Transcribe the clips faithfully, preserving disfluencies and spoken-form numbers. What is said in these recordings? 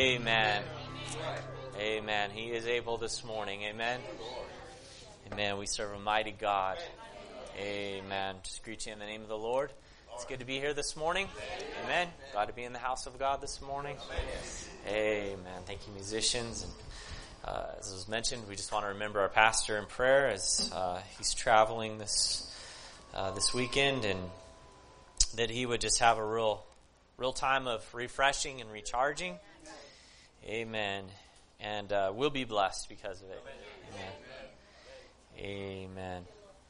Amen. Amen. He is able this morning. Amen. Amen. We serve a mighty God. Amen. Just greet you in the name of the Lord. It's good to be here this morning. Amen. Glad to be in the house of God this morning. Amen. Thank you, musicians. And uh, as was mentioned, we just want to remember our pastor in prayer as uh, he's traveling this uh, this weekend, and that he would just have a real, real time of refreshing and recharging. Amen. And uh, we'll be blessed because of it. Amen. Amen.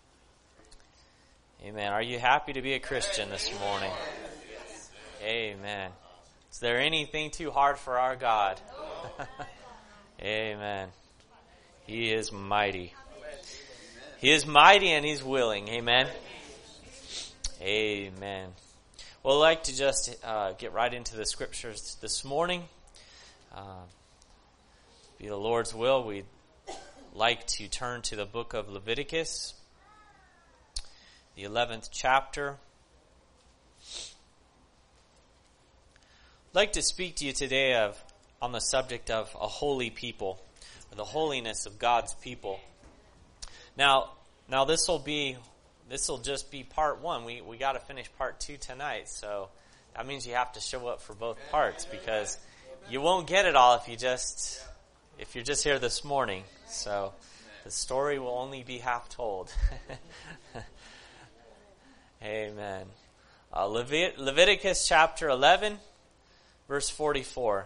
Amen. Are you happy to be a Christian this morning? Amen. Is there anything too hard for our God? Amen. He is mighty. He is mighty and He's willing. Amen. Amen. Well, I'd like to just uh, get right into the scriptures this morning. Uh, be the Lord's will, we'd like to turn to the book of Leviticus, the eleventh chapter. I'd like to speak to you today of on the subject of a holy people, or the holiness of God's people. Now, now this will be this will just be part one. We we got to finish part two tonight, so that means you have to show up for both parts, because you won't get it all if you just if you're just here this morning. So the story will only be half told. Amen. Uh, Levit- Leviticus chapter eleven, verse forty-four. It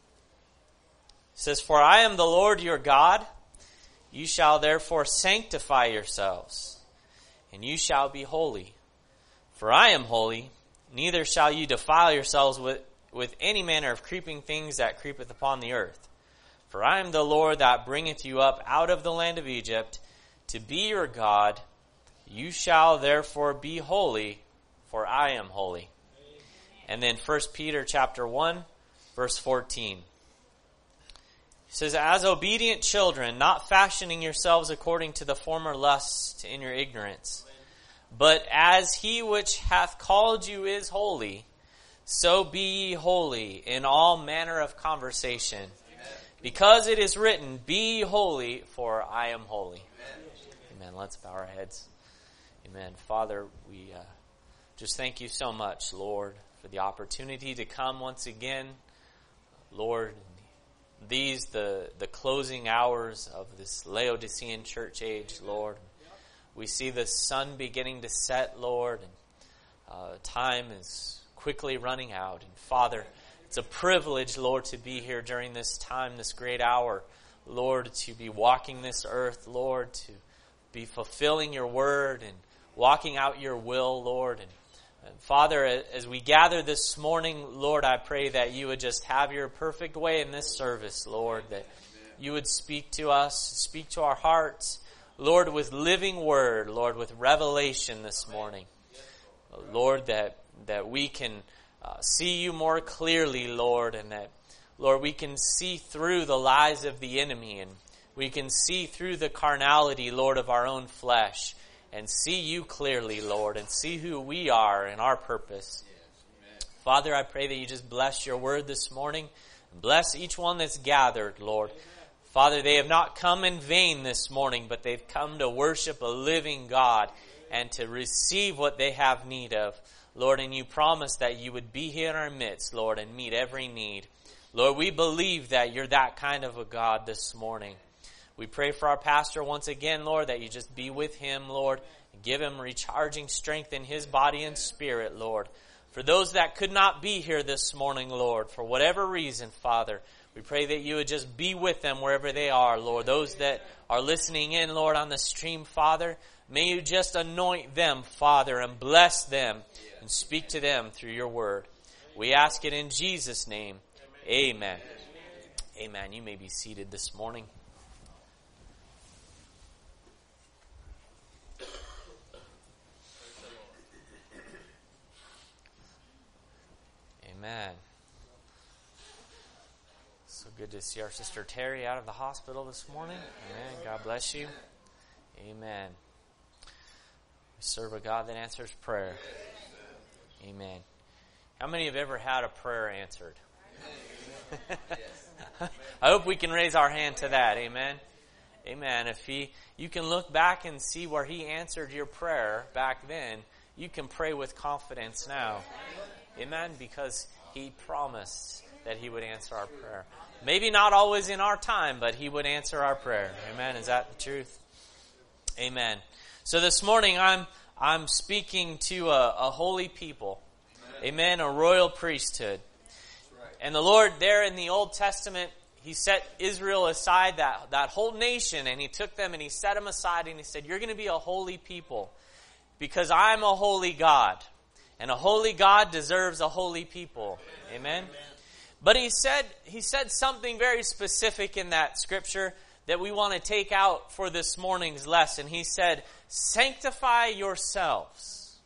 says, "For I am the Lord your God. You shall therefore sanctify yourselves, and you shall be holy. For I am holy, neither shall you defile yourselves with, with any manner of creeping things that creepeth upon the earth. For I am the Lord that bringeth you up out of the land of Egypt, to be your God. You shall therefore be holy, for I am holy." And then First Peter chapter one, verse fourteen. It says, "As obedient children, not fashioning yourselves according to the former lusts in your ignorance, but as he which hath called you is holy, so be ye holy in all manner of conversation. Because it is written, Be ye holy, for I am holy." Amen. Amen. Let's bow our heads. Amen. Father, we uh, just thank you so much, Lord, for the opportunity to come once again. Lord, these, the, the closing hours of this Laodicean church age, Lord. We see the sun beginning to set, Lord, and uh, time is quickly running out. And Father, it's a privilege, Lord, to be here during this time, this great hour. Lord, to be walking this earth, Lord, to be fulfilling your word and walking out your will, Lord. And, and Father, as we gather this morning, Lord, I pray that you would just have your perfect way in this service, Lord, that you would speak to us, speak to our hearts, Lord, with living word, Lord, with revelation this morning. Lord, that, that we can Uh, see you more clearly, Lord, and that, Lord, we can see through the lies of the enemy, and we can see through the carnality, Lord, of our own flesh, and see you clearly, Lord, and see who we are and our purpose. Yes, Father, I pray that you just bless your word this morning. Bless each one that's gathered, Lord. Amen. Father, they have not come in vain this morning, but they've come to worship a living God and to receive what they have need of. Lord, and you promised that you would be here in our midst, Lord, and meet every need. Lord, we believe that you're that kind of a God this morning. We pray for our pastor once again, Lord, that you just be with him, Lord, and give him recharging strength in his body and spirit, Lord. For those that could not be here this morning, Lord, for whatever reason, Father, we pray that you would just be with them wherever they are, Lord. Those that are listening in, Lord, on the stream, Father, may you just anoint them, Father, and bless them and speak to them through your word. We ask it in Jesus' name. Amen. Amen. You may be seated this morning. Amen. So good to see our sister Terry out of the hospital this morning. Amen. God bless you. Amen. We serve a God that answers prayer. Amen. How many have ever had a prayer answered? I hope we can raise our hand to that. Amen. Amen. If he, you can look back and see where he answered your prayer back then, you can pray with confidence now. Amen. Because he promised that he would answer our prayer. Maybe not always in our time, but he would answer our prayer. Amen. Is that the truth? Amen. So this morning I'm I'm speaking to a, a holy people. Amen. A royal priesthood. And the Lord there in the Old Testament, he set Israel aside, that, that whole nation, and he took them and he set them aside and he said, you're going to be a holy people because I'm a holy God. And a holy God deserves a holy people. Amen. But he said, he said something very specific in that scripture that we want to take out for this morning's lesson. He said, sanctify yourselves.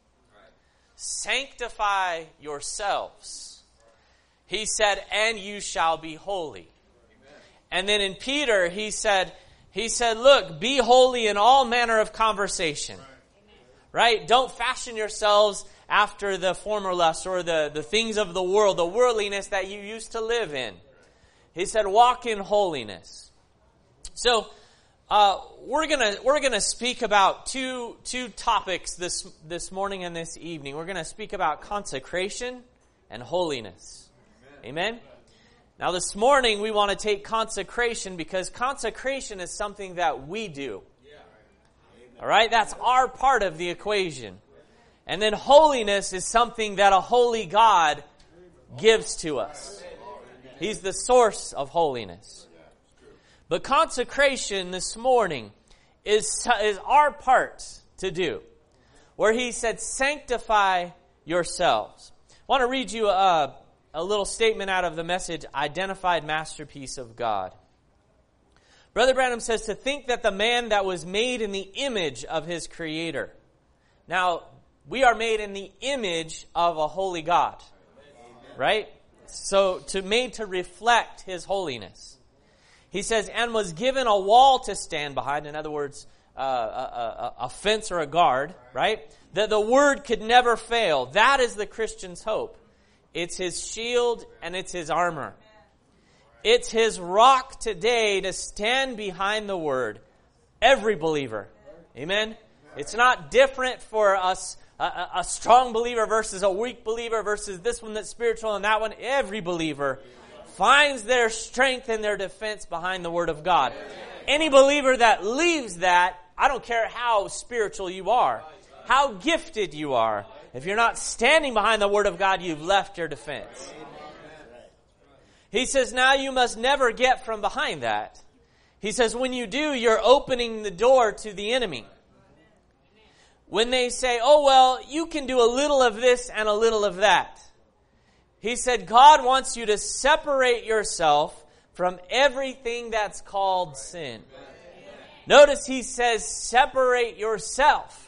Sanctify yourselves. He said, and you shall be holy. And then in Peter, he said, he said, look, be holy in all manner of conversation. Right? Don't fashion yourselves after the former lust or the, the things of the world, the worldliness that you used to live in. He said, walk in holiness. So, uh, we're gonna, we're gonna speak about two, two topics this, this morning and this evening. We're gonna speak about consecration and holiness. Amen? Amen? Now this morning we want to take consecration because consecration is something that we do. Alright? That's our part of the equation. And then holiness is something that a holy God gives to us. He's the source of holiness. But consecration this morning is, is our part to do. Where he said, sanctify yourselves. I want to read you a, a little statement out of the Message, Identified Masterpiece of God. Brother Branham says, to think that the man that was made in the image of his Creator. Now, we are made in the image of a holy God. Right? So, to made to reflect his holiness. He says, and was given a wall to stand behind. In other words, uh, a, a, a fence or a guard, right? That the word could never fail. That is the Christian's hope. It's his shield and it's his armor. It's his rock today to stand behind the word. Every believer. Amen? It's not different for us, a, a strong believer versus a weak believer versus this one that's spiritual and that one. Every believer finds their strength and their defense behind the Word of God. Any believer that leaves that, I don't care how spiritual you are, how gifted you are, if you're not standing behind the Word of God, you've left your defense. He says, now you must never get from behind that. He says, when you do, you're opening the door to the enemy. When they say, oh, well, you can do a little of this and a little of that. He said, God wants you to separate yourself from everything that's called sin. Notice he says, separate yourself.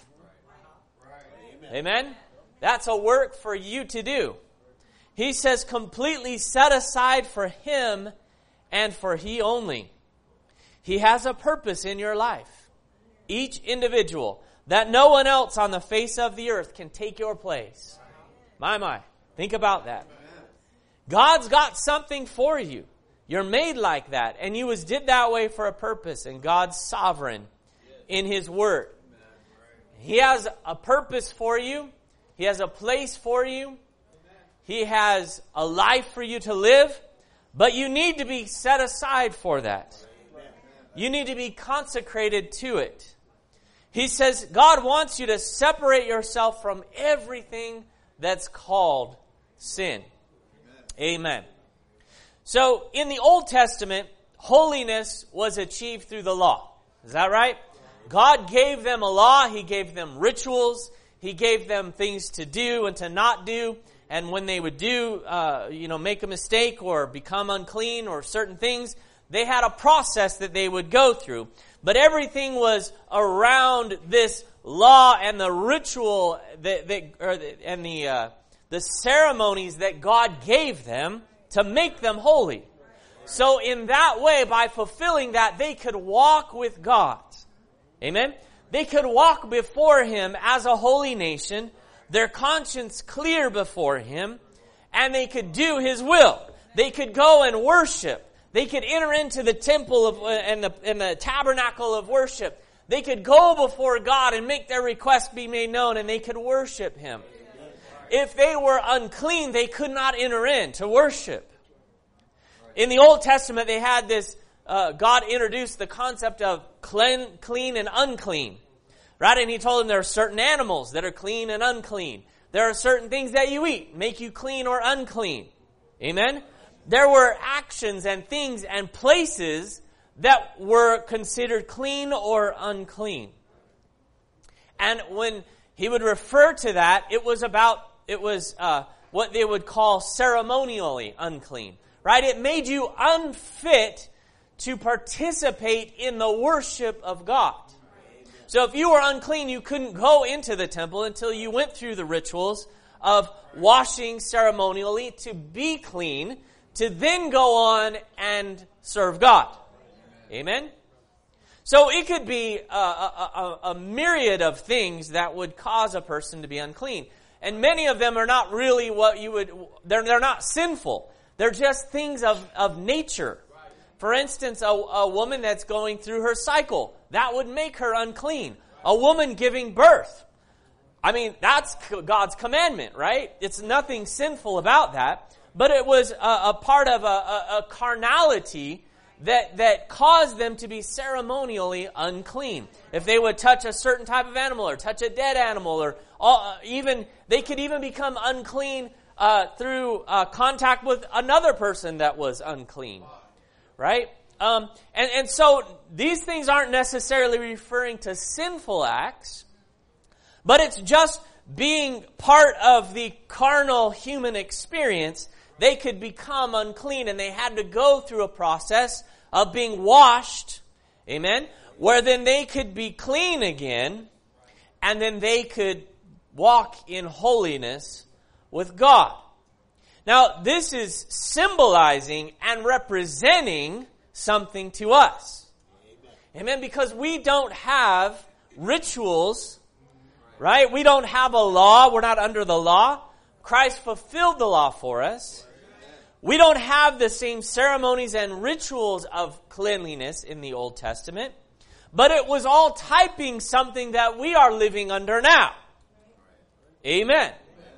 Amen? That's a work for you to do. He says, completely set aside for him and for he only. He has a purpose in your life. Each individual, that no one else on the face of the earth can take your place. My, my. Think about that. God's got something for you. You're made like that. And you was did that way for a purpose. And God's sovereign in his word. He has a purpose for you. He has a place for you. He has a life for you to live. But you need to be set aside for that. You need to be consecrated to it. He says God wants you to separate yourself from everything that's called sin. Amen. So, in the Old Testament, holiness was achieved through the law. Is that right? God gave them a law. He gave them rituals. He gave them things to do and to not do. And when they would do, uh, you know, make a mistake or become unclean or certain things, they had a process that they would go through. But everything was around this law and the ritual that, that or the, and the uh, the ceremonies that God gave them to make them holy. So in that way, by fulfilling that, they could walk with God. Amen? They could walk before Him as a holy nation, their conscience clear before Him, and they could do His will. They could go and worship. They could enter into the temple of, and, the, and the tabernacle of worship. They could go before God and make their requests be made known, and they could worship Him. If they were unclean, they could not enter in to worship. In the Old Testament, they had this, uh, God introduced the concept of clean, clean and unclean. Right? And He told them there are certain animals that are clean and unclean. There are certain things that you eat, make you clean or unclean. Amen? There were actions and things and places that were considered clean or unclean. And when He would refer to that, it was about, it was uh, what they would call ceremonially unclean. Right? It made you unfit to participate in the worship of God. So if you were unclean, you couldn't go into the temple until you went through the rituals of washing ceremonially to be clean, to then go on and serve God. Amen? So it could be a, a, a, a myriad of things that would cause a person to be unclean. And many of them are not really what you would, they're, they're not sinful. They're just things of, of nature. For instance, a, a woman that's going through her cycle, that would make her unclean. A woman giving birth. I mean, that's God's commandment, right? It's nothing sinful about that. But it was a, a part of a, a, a carnality that, that caused them to be ceremonially unclean. If they would touch a certain type of animal or touch a dead animal, or all, even they could even become unclean uh, through uh, contact with another person that was unclean. Right? Um, and, and so these things aren't necessarily referring to sinful acts, but it's just being part of the carnal human experience. They could become unclean, and they had to go through a process of being washed, amen, where then they could be clean again, and then they could walk in holiness with God. Now, this is symbolizing and representing something to us. Amen. Amen. Because we don't have rituals, right? We don't have a law. We're not under the law. Christ fulfilled the law for us. We don't have the same ceremonies and rituals of cleanliness in the Old Testament. But it was all typing something that we are living under now. Amen.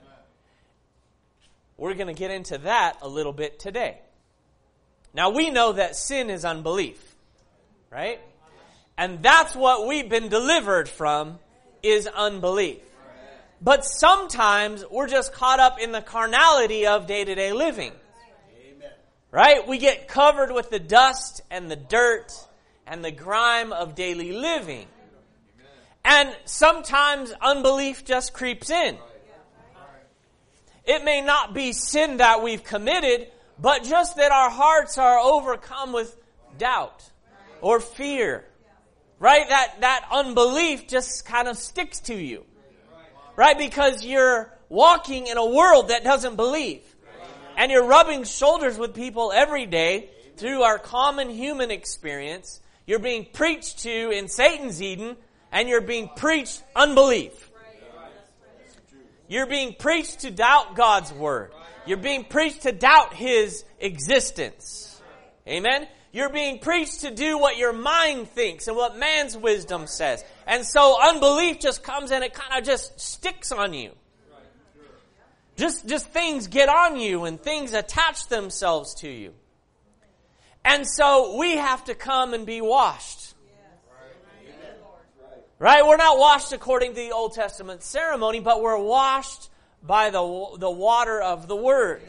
We're going to get into that a little bit today. Now, we know that sin is unbelief, right? And that's what we've been delivered from, is unbelief. But sometimes we're just caught up in the carnality of day-to-day living. Right? We get covered with the dust and the dirt and the grime of daily living. And sometimes unbelief just creeps in. It may not be sin that we've committed, but just that our hearts are overcome with doubt or fear. Right? That, that unbelief just kind of sticks to you. Right? Because you're walking in a world that doesn't believe. And you're rubbing shoulders with people every day through our common human experience. You're being preached to in Satan's Eden, and you're being preached unbelief. You're being preached to doubt God's Word. You're being preached to doubt His existence. Amen? You're being preached to do what your mind thinks and what man's wisdom says. And so unbelief just comes and it kind of just sticks on you. Just, just things get on you and things attach themselves to you. And so we have to come and be washed. Right? We're not washed according to the Old Testament ceremony, but we're washed by the, the water of the Word.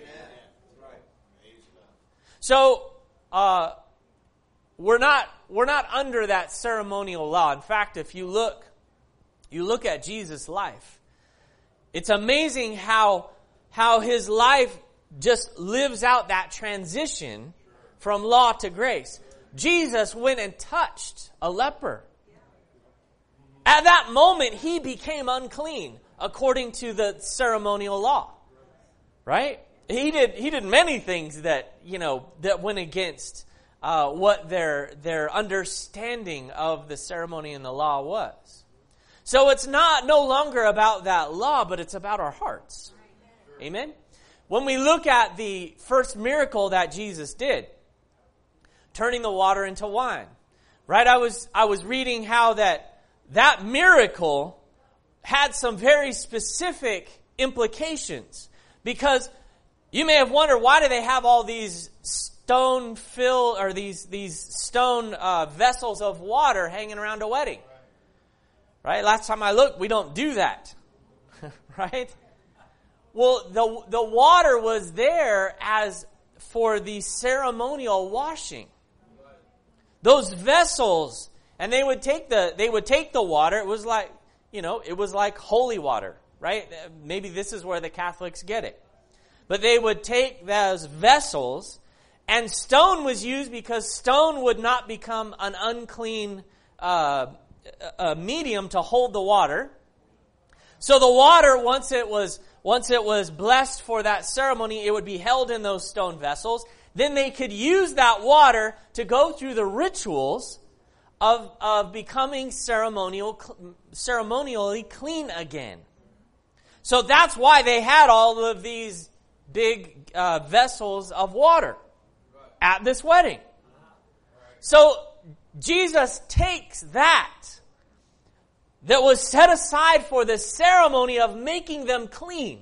So, uh, we're not, we're not under that ceremonial law. In fact, if you look, you look at Jesus' life, it's amazing how, how His life just lives out that transition from law to grace. Jesus went and touched a leper. At that moment, he became unclean according to the ceremonial law. Right? He did, he did many things that, you know, that went against uh, what their, their understanding of the ceremony and the law was. So it's not no longer about that law, but it's about our hearts. Amen? When we look at the first miracle that Jesus did, turning the water into wine. Right? I was I was reading how that that miracle had some very specific implications. Because you may have wondered, why do they have all these stone fill or these these stone uh, vessels of water hanging around a wedding? Right? Last time I looked, we don't do that. Right? Well, the the water was there as for the ceremonial washing. Those vessels, and they would take the they would take the water. It was like, you know, it was like holy water, right? Maybe this is where the Catholics get it. But they would take those vessels, and stone was used because stone would not become an unclean uh, a medium to hold the water. So the water, once it was once it was blessed for that ceremony, it would be held in those stone vessels. Then they could use that water to go through the rituals of of becoming ceremonial ceremonially clean again. So that's why they had all of these big uh, vessels of water at this wedding. So Jesus takes that that was set aside for the ceremony of making them clean.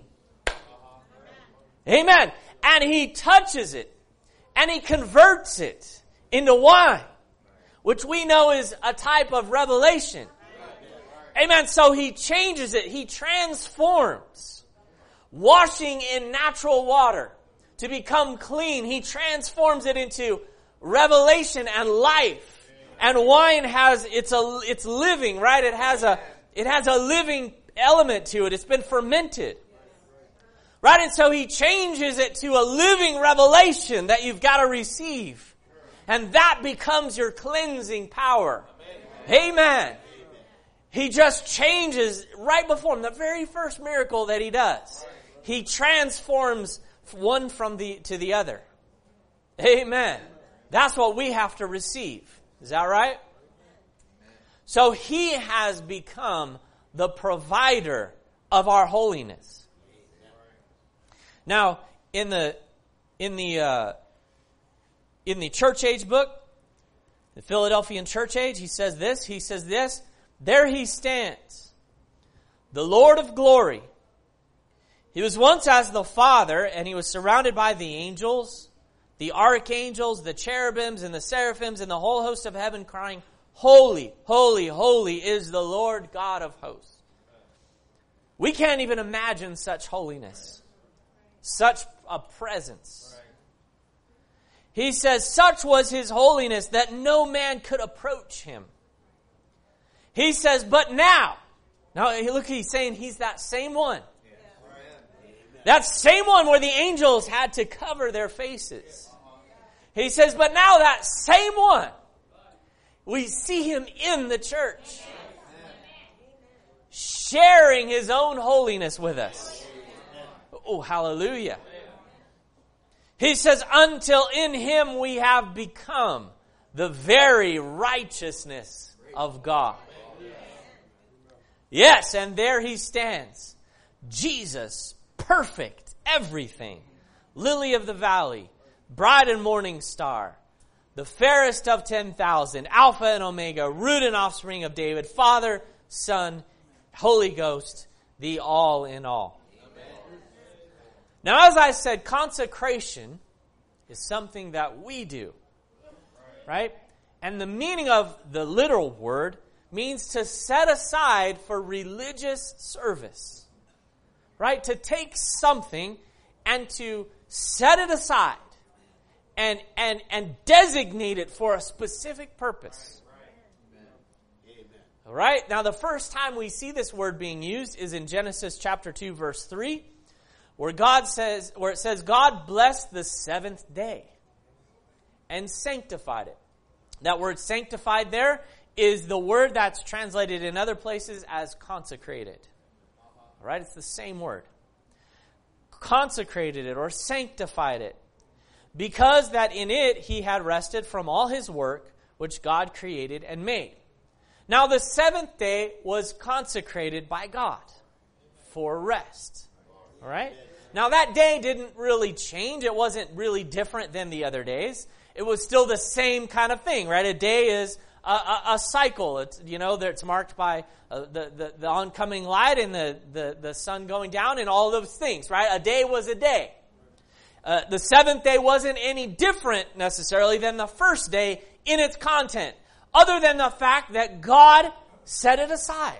Amen. And he touches it. And he converts it into wine, which we know is a type of revelation. Amen. So he changes it. He transforms washing in natural water to become clean. He transforms it into revelation and life. And wine has, it's a, it's living, right? It has a, it has a living element to it. It's been fermented. Right? And so he changes it to a living revelation that you've got to receive. And that becomes your cleansing power. Amen. Amen. He just changes right before him. The very first miracle that he does. He transforms one from the to the other. Amen. That's what we have to receive. Is that right? So he has become the provider of our holiness. Now, in the in the uh, in the church age book, the Philadelphian church age, he says this. He says this. There he stands, the Lord of glory. He was once as the Father, and he was surrounded by the angels, the archangels, the cherubims, and the seraphims, and the whole host of heaven, crying, "Holy, holy, holy is the Lord God of hosts." We can't even imagine such holiness. Such a presence. He says, such was his holiness that no man could approach him. He says, but now. Now look, he's saying he's that same one. That same one where the angels had to cover their faces. He says, but now that same one, we see him in the church. Sharing his own holiness with us. Oh, hallelujah. He says, until in him we have become the very righteousness of God. Yes, and there he stands. Jesus, perfect, everything. Lily of the valley, bright and morning star, the fairest of ten thousand, Alpha and Omega, root and offspring of David, Father, Son, Holy Ghost, the all in all. Now, as I said, consecration is something that we do, right? And the meaning of the literal word means to set aside for religious service, right? To take something and to set it aside and, and, and designate it for a specific purpose. All right? Now, the first time we see this word being used is in Genesis chapter two, verse three. Where God says, where it says, God blessed the seventh day and sanctified it. That word sanctified there is the word that's translated in other places as consecrated. All right, it's the same word. Consecrated it or sanctified it. Because that in it he had rested from all his work which God created and made. Now the seventh day was consecrated by God for rest. All right? Now that day didn't really change. It wasn't really different than the other days. It was still the same kind of thing, right? A day is a, a, a cycle. It's, you know, it's marked by uh, the, the, the oncoming light and the, the, the sun going down and all those things, right? A day was a day. Uh, the seventh day wasn't any different necessarily than the first day in its content, other than the fact that God set it aside.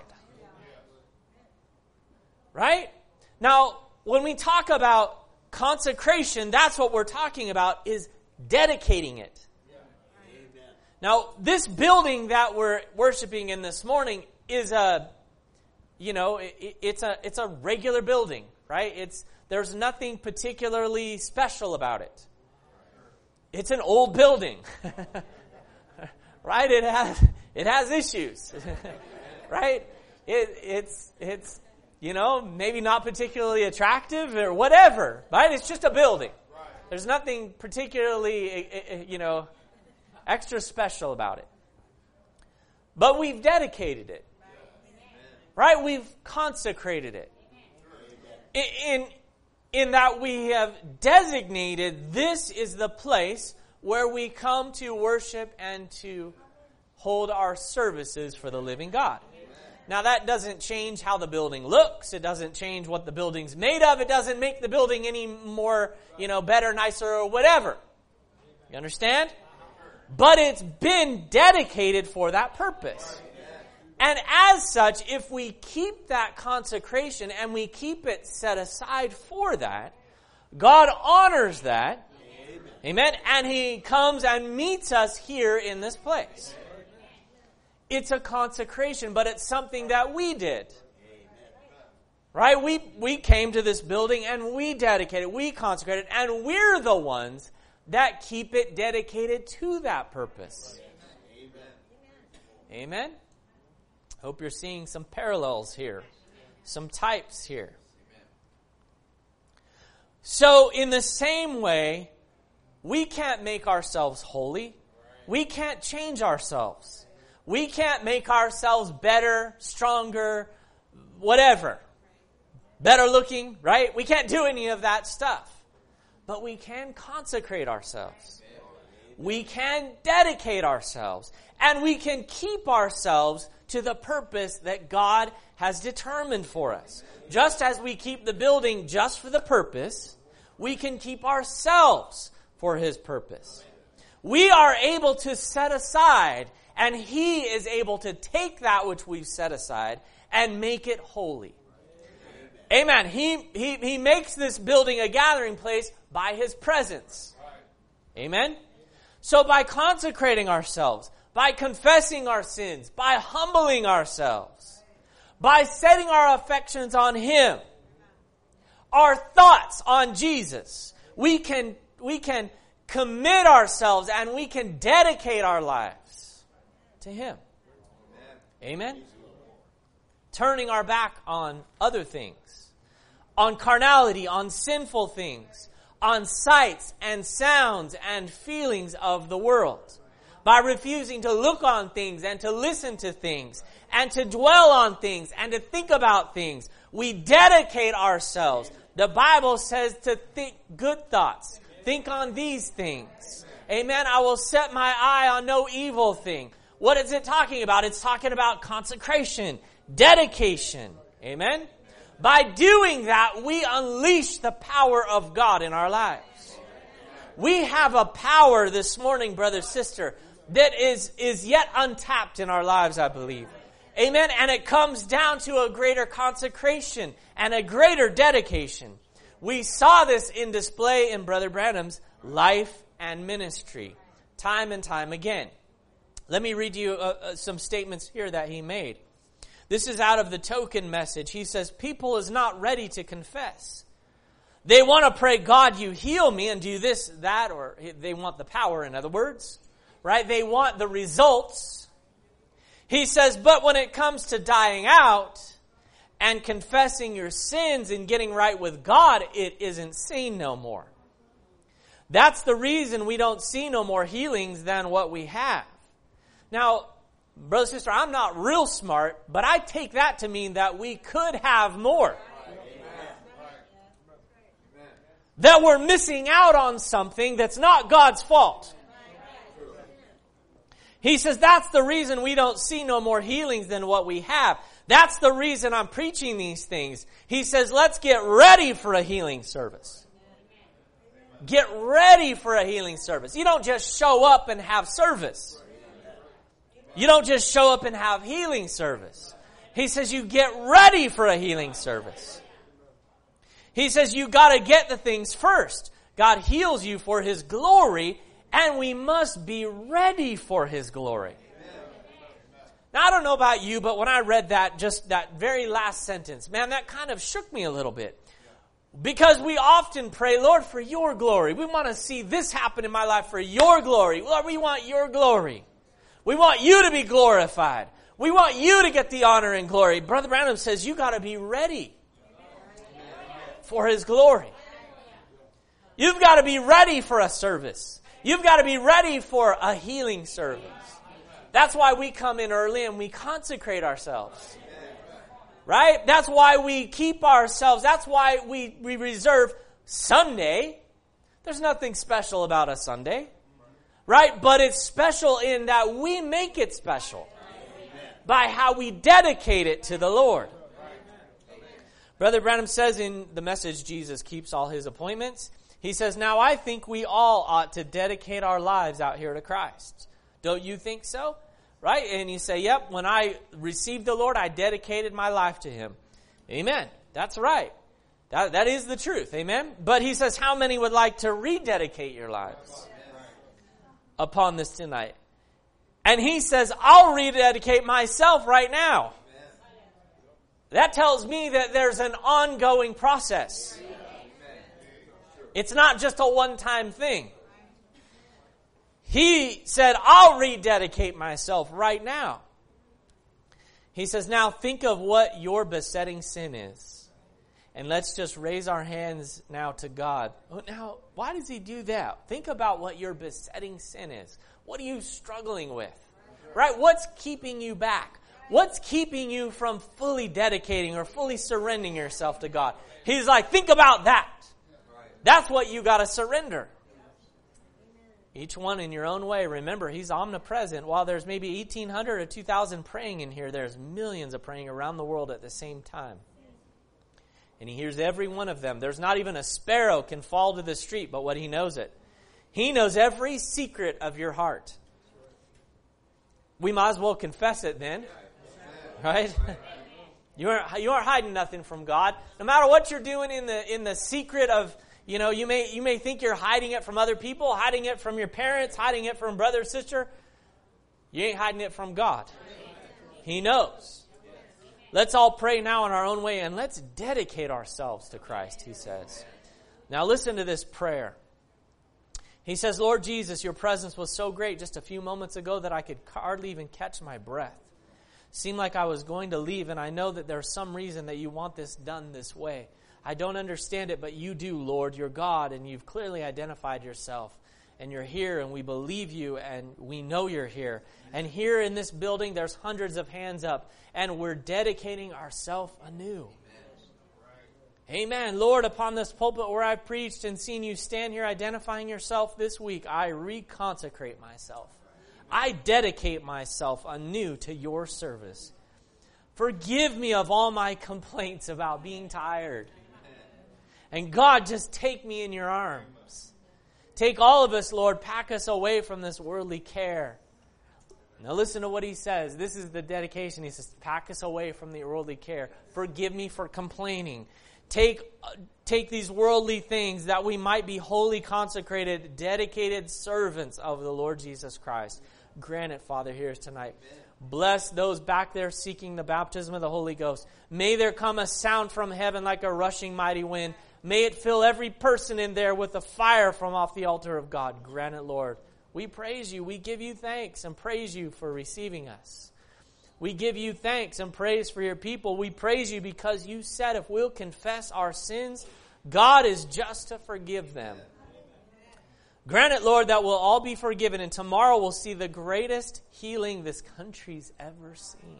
Right? Now, when we talk about consecration, that's what we're talking about, is dedicating it. Now, this building that we're worshiping in this morning is a, you know, it, it's a it's a regular building, right? It's there's nothing particularly special about it. It's an old building, right? It has it has issues, right? It it's it's you know maybe not particularly attractive or whatever, right? It's just a building. There's nothing particularly you know extra special about it. But we've dedicated it, right? We've consecrated it. In in that we have designated this is the place where we come to worship and to hold our services for the living God. Now that doesn't change how the building looks. It doesn't change what the building's made of. It doesn't make the building any more, you know, better, nicer, or whatever. You understand? But it's been dedicated for that purpose. And as such, if we keep that consecration and we keep it set aside for that, God honors that. Amen. And He comes and meets us here in this place. It's a consecration, but it's something that we did. Right? We, we came to this building and we dedicated, we consecrated, and we're the ones that keep it dedicated to that purpose. Amen. Hope you're seeing some parallels here, some types here. So in the same way, we can't make ourselves holy. We can't change ourselves. We can't make ourselves better, stronger, whatever. Better looking, right? We can't do any of that stuff. But we can consecrate ourselves. We can dedicate ourselves. And we can keep ourselves to the purpose that God has determined for us. Just as we keep the building just for the purpose, we can keep ourselves for His purpose. We are able to set aside, and He is able to take that which we've set aside and make it holy. Amen. He, he, he makes this building a gathering place by His presence. Amen. So by consecrating ourselves, by confessing our sins, by humbling ourselves, by setting our affections on Him, our thoughts on Jesus, we can, we can commit ourselves and we can dedicate our lives to Him. Amen. Turning our back on other things, on carnality, on sinful things, on sights and sounds and feelings of the world. By refusing to look on things and to listen to things and to dwell on things and to think about things, we dedicate ourselves. The Bible says to think good thoughts. Think on these things. Amen. I will set my eye on no evil thing. What is it talking about? It's talking about consecration, dedication. Amen. By doing that, we unleash the power of God in our lives. We have a power this morning, brother, sister, that is, is yet untapped in our lives, I believe. Amen. And it comes down to a greater consecration and a greater dedication. We saw this in display in Brother Branham's life and ministry, time and time again. Let me read you uh, uh, some statements here that he made. This is out of the Token Message. He says, people is not ready to confess. They want to pray, God, you heal me and do this, that, or they want the power, in other words. Right? They want the results. He says, but when it comes to dying out and confessing your sins and getting right with God, it isn't seen no more. That's the reason we don't see no more healings than what we have. Now, brother, sister, I'm not real smart, but I take that to mean that we could have more. that we're missing out on something that's not God's fault. He says that's the reason we don't see no more healings than what we have. That's the reason I'm preaching these things. He says, let's get ready for a healing service. Get ready for a healing service. You don't just show up and have service. You don't just show up and have healing service. He says you get ready for a healing service. He says you got to get the things first. God heals you for His glory, and we must be ready for His glory. Now, I don't know about you, but when I read that, just that very last sentence, man, that kind of shook me a little bit. Because we often pray, Lord, for your glory. We want to see this happen in my life for your glory. Lord, we want your glory. We want you to be glorified. We want you to get the honor and glory. Brother Branham says you got to be ready for His glory. You've got to be ready for a service. You've got to be ready for a healing service. That's why we come in early and we consecrate ourselves. Right? That's why we keep ourselves. That's why we, we reserve Sunday. There's nothing special about a Sunday. Right? But it's special in that we make it special by how we dedicate it to the Lord. Brother Branham says in the message, Jesus keeps all His appointments. He says, now I think we all ought to dedicate our lives out here to Christ. Don't you think so? Right? And you say, yep, when I received the Lord, I dedicated my life to Him. Amen. That's right. That, that is the truth. Amen. But he says, how many would like to rededicate your lives upon this tonight? And he says, I'll rededicate myself right now. That tells me that there's an ongoing process. It's not just a one-time thing. He said, I'll rededicate myself right now. He says, now think of what your besetting sin is. And let's just raise our hands now to God. Now, why does He do that? Think about what your besetting sin is. What are you struggling with? Right? What's keeping you back? What's keeping you from fully dedicating or fully surrendering yourself to God? He's like, think about that. That's what you got to surrender. Each one in your own way. Remember, He's omnipresent. While there's maybe eighteen hundred or two thousand praying in here, there's millions of praying around the world at the same time. And He hears every one of them. There's not even a sparrow can fall to the street, but what He knows it. He knows every secret of your heart. We might as well confess it then. Right? You aren't, you aren't hiding nothing from God. No matter what you're doing in the in the secret of, you know, you may you may think you're hiding it from other people, hiding it from your parents, hiding it from brother or sister. You ain't hiding it from God. He knows. Let's all pray now in our own way and let's dedicate ourselves to Christ, he says. Now listen to this prayer. He says, Lord Jesus, your presence was so great just a few moments ago that I could hardly even catch my breath. Seemed like I was going to leave, and I know that there's some reason that you want this done this way. I don't understand it, but you do, Lord. You're God, and you've clearly identified yourself. And you're here, and we believe you, and we know you're here. And here in this building, there's hundreds of hands up, and we're dedicating ourselves anew. Amen. Lord, upon this pulpit where I've preached and seen you stand here identifying yourself this week, I reconsecrate myself. I dedicate myself anew to your service. Forgive me of all my complaints about being tired. And God, just take me in your arms. Take all of us, Lord, pack us away from this worldly care. Now listen to what he says. This is the dedication. He says, pack us away from the worldly care. Forgive me for complaining. Take, uh, take these worldly things that we might be wholly consecrated, dedicated servants of the Lord Jesus Christ. Grant it, Father, here tonight. Bless those back there seeking the baptism of the Holy Ghost. May there come a sound from heaven like a rushing mighty wind. May it fill every person in there with the fire from off the altar of God. Grant it, Lord. We praise you. We give you thanks and praise you for receiving us. We give you thanks and praise for your people. We praise you because you said if we'll confess our sins, God is just to forgive them. Grant it, Lord, that we'll all be forgiven, and tomorrow we'll see the greatest healing this country's ever seen.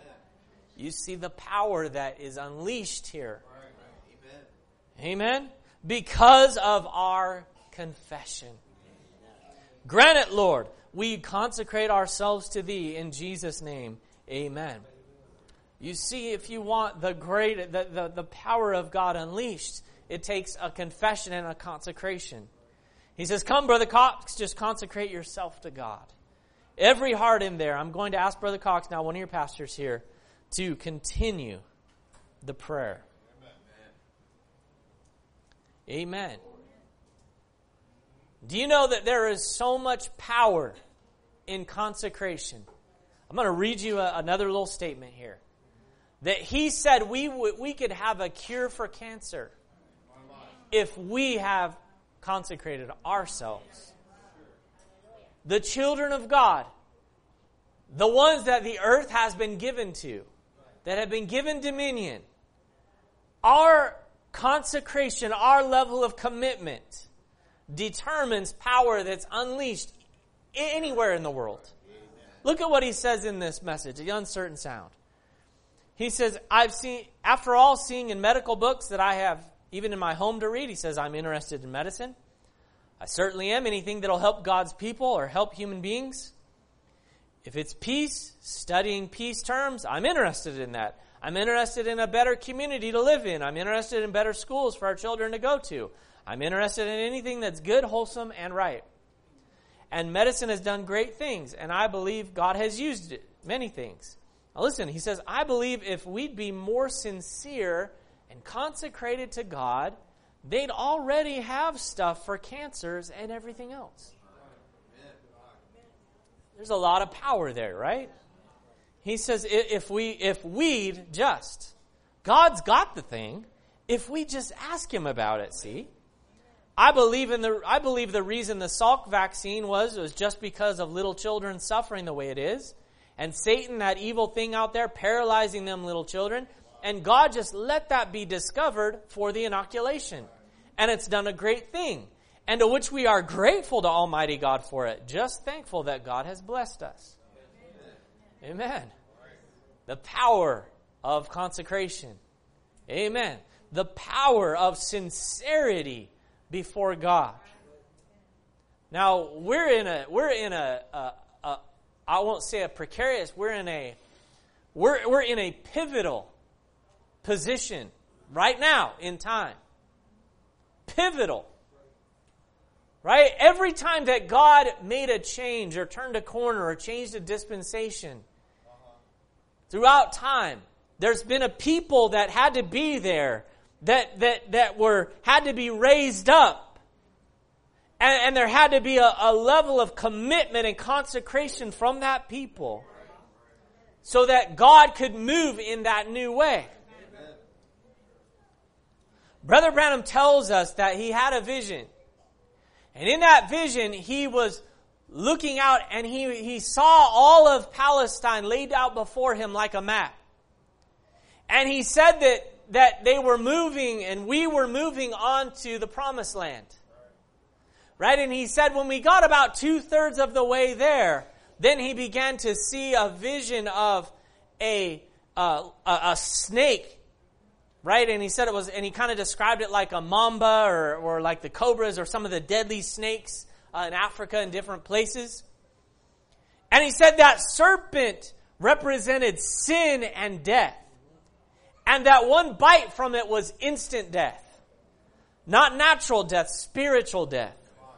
You see the power that is unleashed here. Amen. because of our confession. Grant it, Lord. We consecrate ourselves to Thee in Jesus' name. Amen. You see, if you want the great, the, the, the power of God unleashed, it takes a confession and a consecration. He says, come, Brother Cox, just consecrate yourself to God. Every heart in there. I'm going to ask Brother Cox, now one of your pastors here, to continue the prayer. Amen. Amen. Do you know that there is so much power in consecration? I'm going to read you a, another little statement here. That he said we w- we could have a cure for cancer if we have consecrated ourselves. The children of God, the ones that the earth has been given to, that have been given dominion, our consecration, our level of commitment determines power that's unleashed anywhere in the world. Look at what he says in this message, The Uncertain Sound. He says, I've seen, after all, seeing in medical books that I have, even in my home to read, he says, I'm interested in medicine. I certainly am. Anything that'll help God's people or help human beings. If it's peace, studying peace terms, I'm interested in that. I'm interested in a better community to live in. I'm interested in better schools for our children to go to. I'm interested in anything that's good, wholesome, and right. And medicine has done great things, and I believe God has used it, many things. Now listen, he says, I believe if we'd be more sincere and consecrated to God, they'd already have stuff for cancers and everything else. There's a lot of power there, right? He says, if we, if we'd just, God's got the thing, if we just ask Him about it, see? I believe in the, I believe the reason the Salk vaccine was, was just because of little children suffering the way it is. And Satan, that evil thing out there, paralyzing them little children. And God just let that be discovered for the inoculation. And it's done a great thing. And to which we are grateful to Almighty God for it. Just thankful that God has blessed us. Amen. The power of consecration. Amen. The power of sincerity before God. Now, we're in a, we're in a, a, a I won't say a precarious, we're in a, we're, we're in a pivotal position right now in time. Pivotal. Right? Every time that God made a change or turned a corner or changed a dispensation, throughout time, there's been a people that had to be there, that that that were had to be raised up. And, and there had to be a, a level of commitment and consecration from that people so that God could move in that new way. Amen. Brother Branham tells us that he had a vision. And in that vision, he was looking out and he, he saw all of Palestine laid out before him like a map. And he said that, that they were moving and we were moving on to the promised land. Right? And he said when we got about two-thirds of the way there, then he began to see a vision of a, uh, a, a snake. Right? And he said it was, and he kind of described it like a mamba or, or like the cobras or some of the deadly snakes uh, in Africa and different places. And he said that serpent represented sin and death. And that one bite from it was instant death. Not natural death, spiritual death.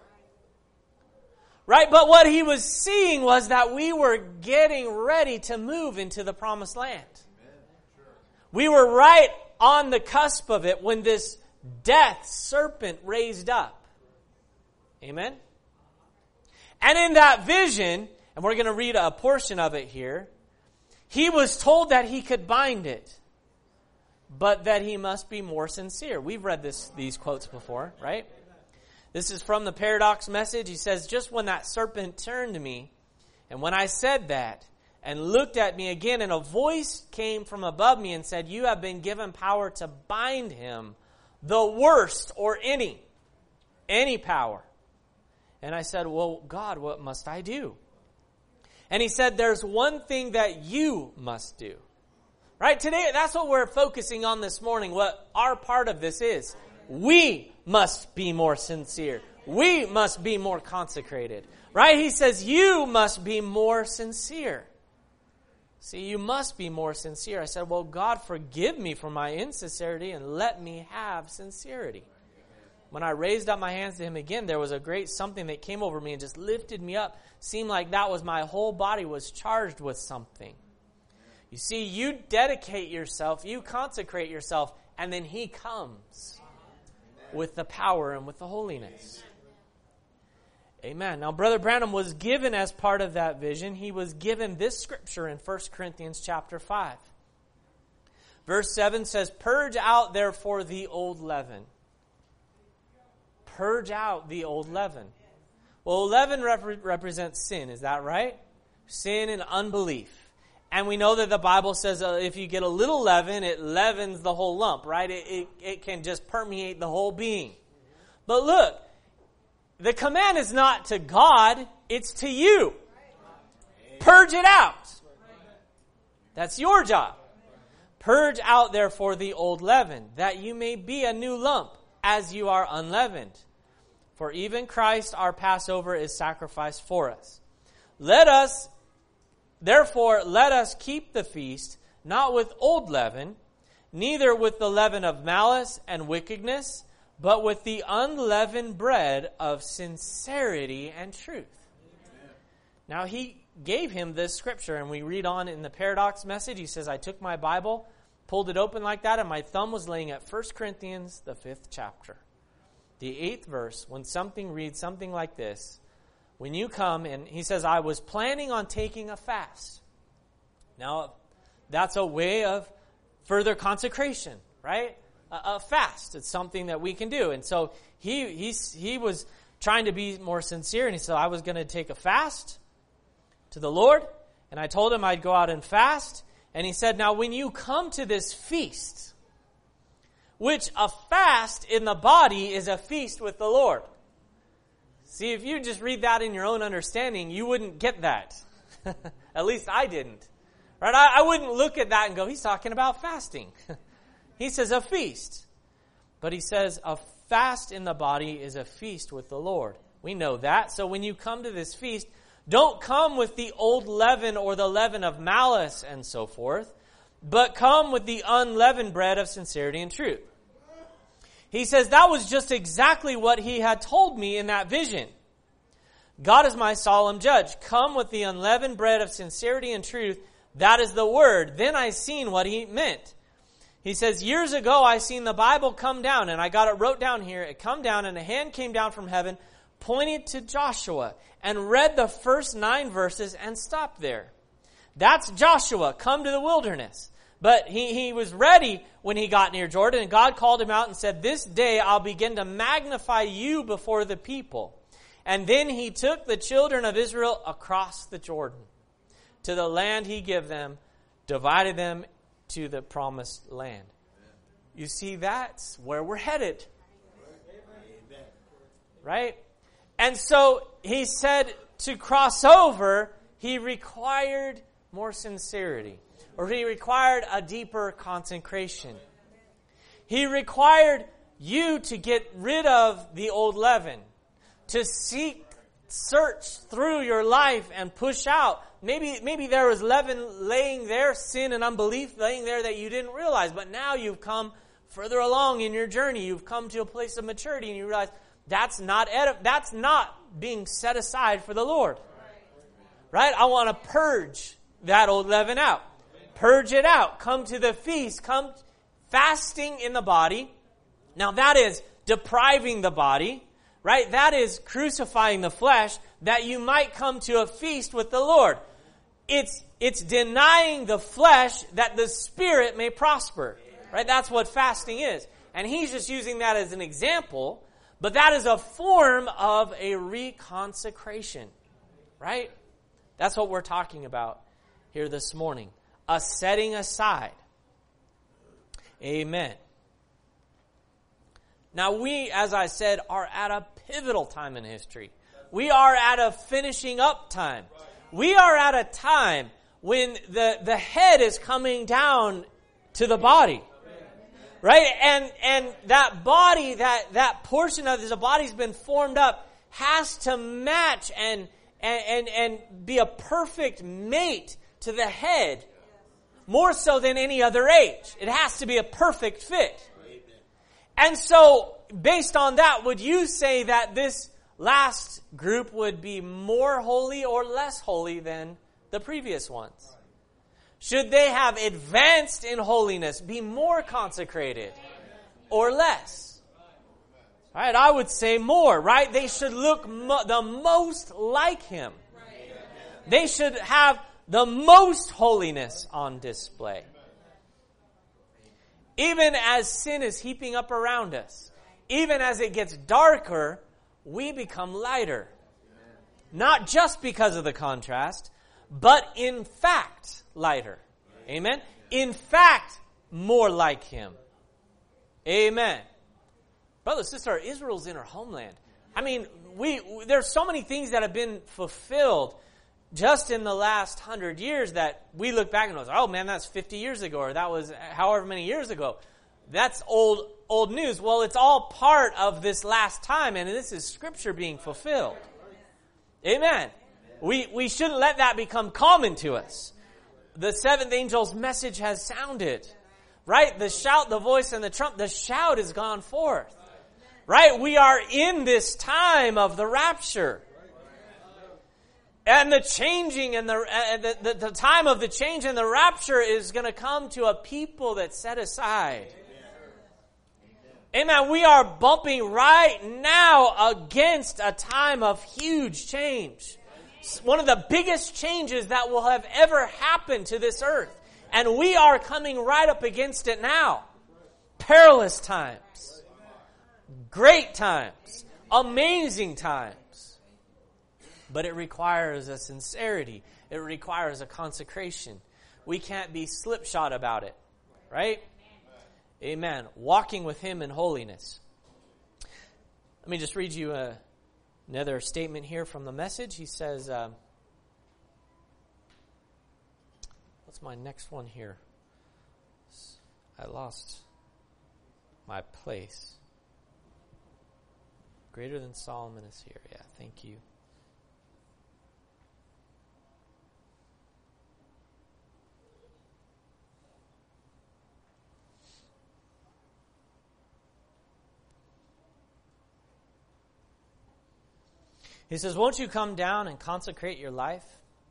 Right? But what he was seeing was that we were getting ready to move into the promised land. We were right on the cusp of it when this death serpent raised up. Amen? And in that vision, and we're going to read a portion of it here, he was told that he could bind it, but that he must be more sincere. We've read this these quotes before, right? This is from the Paradox Message. He says, just when that serpent turned to me, and when I said that, and looked at me again, and a voice came from above me and said, you have been given power to bind him, the worst or any, any power. And I said, well, God, what must I do? And he said, there's one thing that you must do. Right? Today, that's what we're focusing on this morning, what our part of this is. We must be more sincere. We must be more consecrated. Right? He says, you must be more sincere. See, you must be more sincere. I said, well, God, forgive me for my insincerity and let me have sincerity. When I raised up my hands to him again, there was a great something that came over me and just lifted me up. Seemed like that was my whole body was charged with something. You see, you dedicate yourself, you consecrate yourself, and then he comes with the power and with the holiness. Amen. Now, Brother Branham was given as part of that vision, he was given this scripture in First Corinthians chapter five. Verse seven says, purge out therefore the old leaven. Purge out the old leaven. Well, leaven rep- represents sin, is that right? Sin and unbelief. And we know that the Bible says uh, if you get a little leaven, it leavens the whole lump, right? It, it, it can just permeate the whole being. But look, the command is not to God, it's to you. Purge it out. That's your job. Purge out therefore the old leaven, that you may be a new lump, as you are unleavened. For even Christ our Passover is sacrificed for us. Let us, therefore, let us keep the feast, not with old leaven, neither with the leaven of malice and wickedness, but with the unleavened bread of sincerity and truth. Amen. Now he gave him this scripture, and we read on in the paradox message. He says, I took my Bible, pulled it open like that, and my thumb was laying at First Corinthians, the fifth chapter. The eighth verse, when something reads something like this, when you come, and he says, I was planning on taking a fast. Now, that's a way of further consecration, right? A, a fast. It's something that we can do. And so he he, he was trying to be more sincere, and he said, I was going to take a fast to the Lord, and I told him I'd go out and fast. And he said, now when you come to this feast, which a fast in the body is a feast with the Lord. See, if you just read that in your own understanding, you wouldn't get that. At least I didn't. Right? I, I wouldn't look at that and go, he's talking about fasting. He says a feast. But he says a fast in the body is a feast with the Lord. We know that. So when you come to this feast, don't come with the old leaven or the leaven of malice and so forth, but come with the unleavened bread of sincerity and truth. He says that was just exactly what he had told me in that vision. God is my solemn judge. Come with the unleavened bread of sincerity and truth. That is the word. Then I seen what he meant. He says, years ago I seen the Bible come down, and I got it wrote down here. It come down, and a hand came down from heaven, pointed to Joshua, and read the first nine verses and stopped there. That's Joshua, come to the wilderness. But he, he was ready when he got near Jordan, and God called him out and said, this day I'll begin to magnify you before the people. And then he took the children of Israel across the Jordan to the land he gave them, divided them to the promised land. You see, that's where we're headed. Right? And so he said to cross over, he required more sincerity. Or he required a deeper consecration. He required you to get rid of the old leaven. To seek, search through your life and push out. Maybe, maybe there was leaven laying there, sin and unbelief laying there that you didn't realize. But now you've come further along in your journey. You've come to a place of maturity and you realize that's not, edif- that's not being set aside for the Lord. Right? I want to purge that old leaven out. Purge it out. Come to the feast. Come fasting in the body. Now that is depriving the body, right? That is crucifying the flesh that you might come to a feast with the Lord. It's, it's denying the flesh that the spirit may prosper, right? That's what fasting is. And he's just using that as an example, but that is a form of a reconsecration, right? That's what we're talking about here this morning. A setting aside. Amen. Now we, as I said, are at a pivotal time in history. We are at a finishing up time. We are at a time when the, the head is coming down to the body. Right? And and that body, that, that portion of the body's been formed up, has to match and, and, and, and be a perfect mate to the head. More so than any other age. It has to be a perfect fit. And so, based on that, would you say that this last group would be more holy or less holy than the previous ones? Should they have advanced in holiness, be more consecrated, or less? Right? I would say more, right? They should look mo- the most like Him. They should have the most holiness on display. Even as sin is heaping up around us, even as it gets darker, we become lighter. Not just because of the contrast, but in fact lighter. Amen? In fact, more like Him. Amen. Brother, sister, Israel's in her homeland. I mean, we there's so many things that have been fulfilled just in the last hundred years that we look back and go, oh man, that's fifty years ago, or that was however many years ago. That's old old news. Well, it's all part of this last time, and this is Scripture being fulfilled. Amen. We we shouldn't let that become common to us. The seventh angel's message has sounded. Right? The shout, the voice, and the trump, the shout has gone forth. Right? We are in this time of the rapture. And the changing and the, uh, the, the the time of the change and the rapture is going to come to a people that's set aside. Amen. We are bumping right now against a time of huge change. One of the biggest changes that will have ever happened to this earth. And we are coming right up against it now. Perilous times. Great times. Amazing times. But it requires a sincerity. It requires a consecration. We can't be slipshod about it. Right? Amen. Walking with Him in holiness. Let me just read you a, another statement here from the message. He says, uh, what's my next one here? I lost my place. Greater than Solomon is here. Yeah, thank you. He says, won't you come down and consecrate your life?